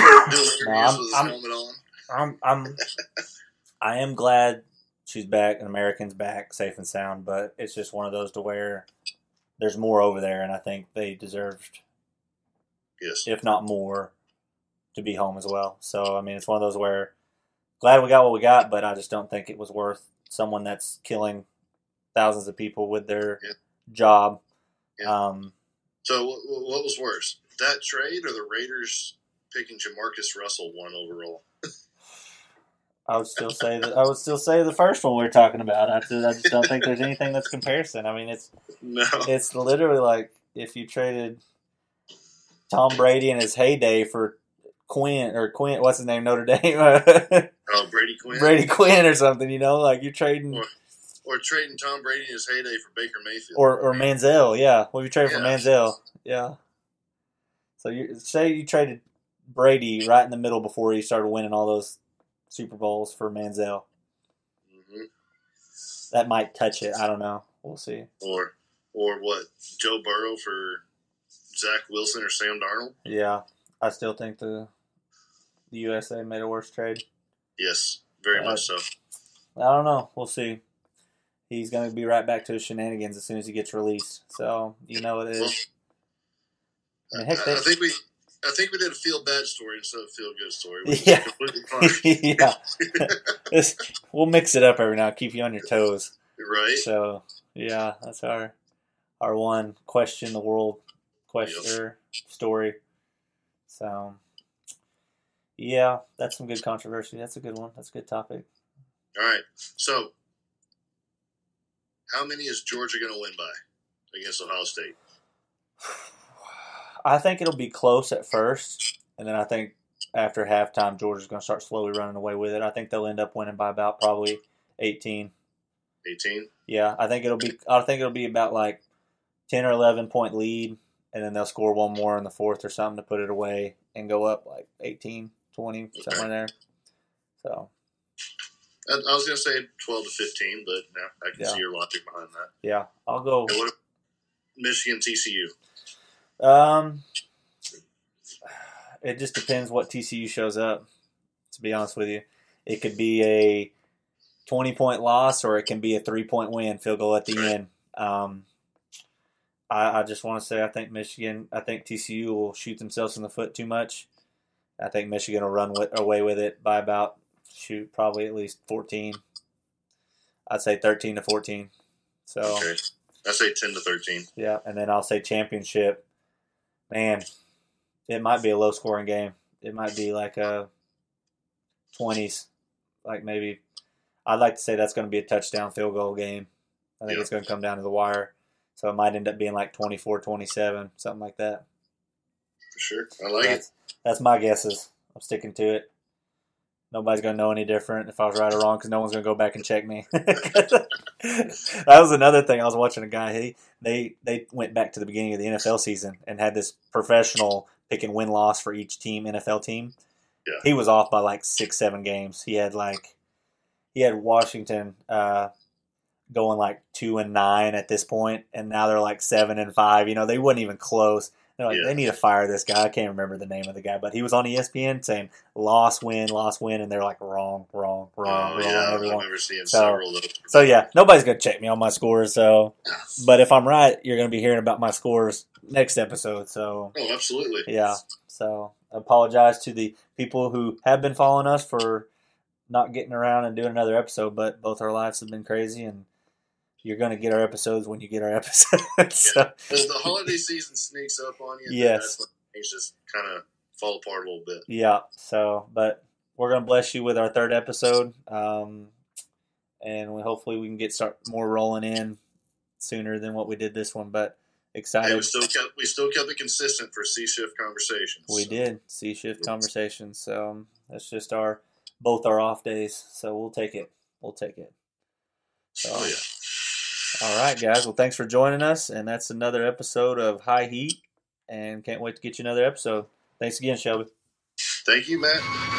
I am glad she's back and American's back, safe and sound, but it's just one of those to where there's more over there, and I think they deserved, if not more, to be home as well. So, I mean, it's one of those where glad we got what we got, but I just don't think it was worth someone that's killing thousands of people with their job. Yeah. So what was worse, that trade or the Raiders picking Jamarcus Russell 1 overall? I would still say the first one we were talking about. I just don't think there's anything that's comparison. I mean, it's literally like if you traded Tom Brady in his heyday for Quinn, what's his name, Notre Dame? Brady Quinn. Brady Quinn or something, like you're trading. Or trading Tom Brady in his heyday for Baker Mayfield. Or Manziel, yeah. Well, you traded for Manziel, yeah. So you traded Brady right in the middle before he started winning all those Super Bowls for Manziel. Mm-hmm. That might touch it. I don't know. We'll see. Or what? Joe Burrow for Zach Wilson or Sam Darnold? Yeah. I still think the USA made a worse trade. Yes, very much so. I don't know. We'll see. He's going to be right back to his shenanigans as soon as he gets released. So, it is. Well, I think we did a feel bad story instead of a feel good story. Yeah. Yeah. We'll mix it up every now, keep you on your toes. Right. So, yeah, that's our one question the world story. So, yeah, that's some good controversy. That's a good one. That's a good topic. All right. So, how many is Georgia going to win by against Ohio State? I think it'll be close at first, and then I think after halftime, Georgia's going to start slowly running away with it. I think they'll end up winning by about probably 18. 18? Yeah, I think it'll be about like 10 or 11 point lead, and then they'll score one more in the fourth or something to put it away and go up like 18, 20, somewhere there. So. I was going to say 12 to 15, but no, I can see your logic behind that. Yeah, I'll go. And what Michigan TCU? It just depends what TCU shows up, to be honest with you. It could be a 20-point loss or it can be a 3-point win, field goal at the end. I just want to say I think TCU will shoot themselves in the foot too much. I think Michigan will run away with it by about, probably at least 14. I'd say 13 to 14. So okay. I'd say 10 to 13. Yeah, and then I'll say championship. Man, it might be a low-scoring game. It might be like a 20s. Like maybe, I'd like to say that's going to be a touchdown field goal game. I think it's going to come down to the wire. So it might end up being like 24-27, something like that. For sure. I like it. That's my guesses. I'm sticking to it. Nobody's going to know any different if I was right or wrong because no one's going to go back and check me. That was another thing. I was watching a guy. They went back to the beginning of the NFL season and had this professional pick and win-loss for each team, NFL team. Yeah. He was off by like 6-7 games. He had Washington going like 2-9 at this point, and now they're like 7-5. You know, they weren't even close. They're like, They need to fire this guy. I can't remember the name of the guy, but he was on ESPN saying loss, win, and they're like wrong. Yeah, I remember seeing several of those. So yeah, nobody's gonna check me on my scores. So, but if I'm right, you're gonna be hearing about my scores next episode. So, absolutely. Yeah. So I apologize to the people who have been following us for not getting around and doing another episode, but both our lives have been crazy, and you're going to get our episodes when you get our episodes. So. As the holiday season sneaks up on you, yes, that's when things just kind of fall apart a little bit. Yeah. So, but we're going to bless you with our third episode, and hopefully we can start more rolling in sooner than what we did this one. But excited. Hey, we still kept it consistent for C-Shift Conversations. We did C-Shift Conversations. So that's just both our off days. So we'll take it. So, yeah. All right, guys. Well, thanks for joining us, and that's another episode of High Heat, and can't wait to get you another episode. Thanks again, Shelby. Thank you, Matt.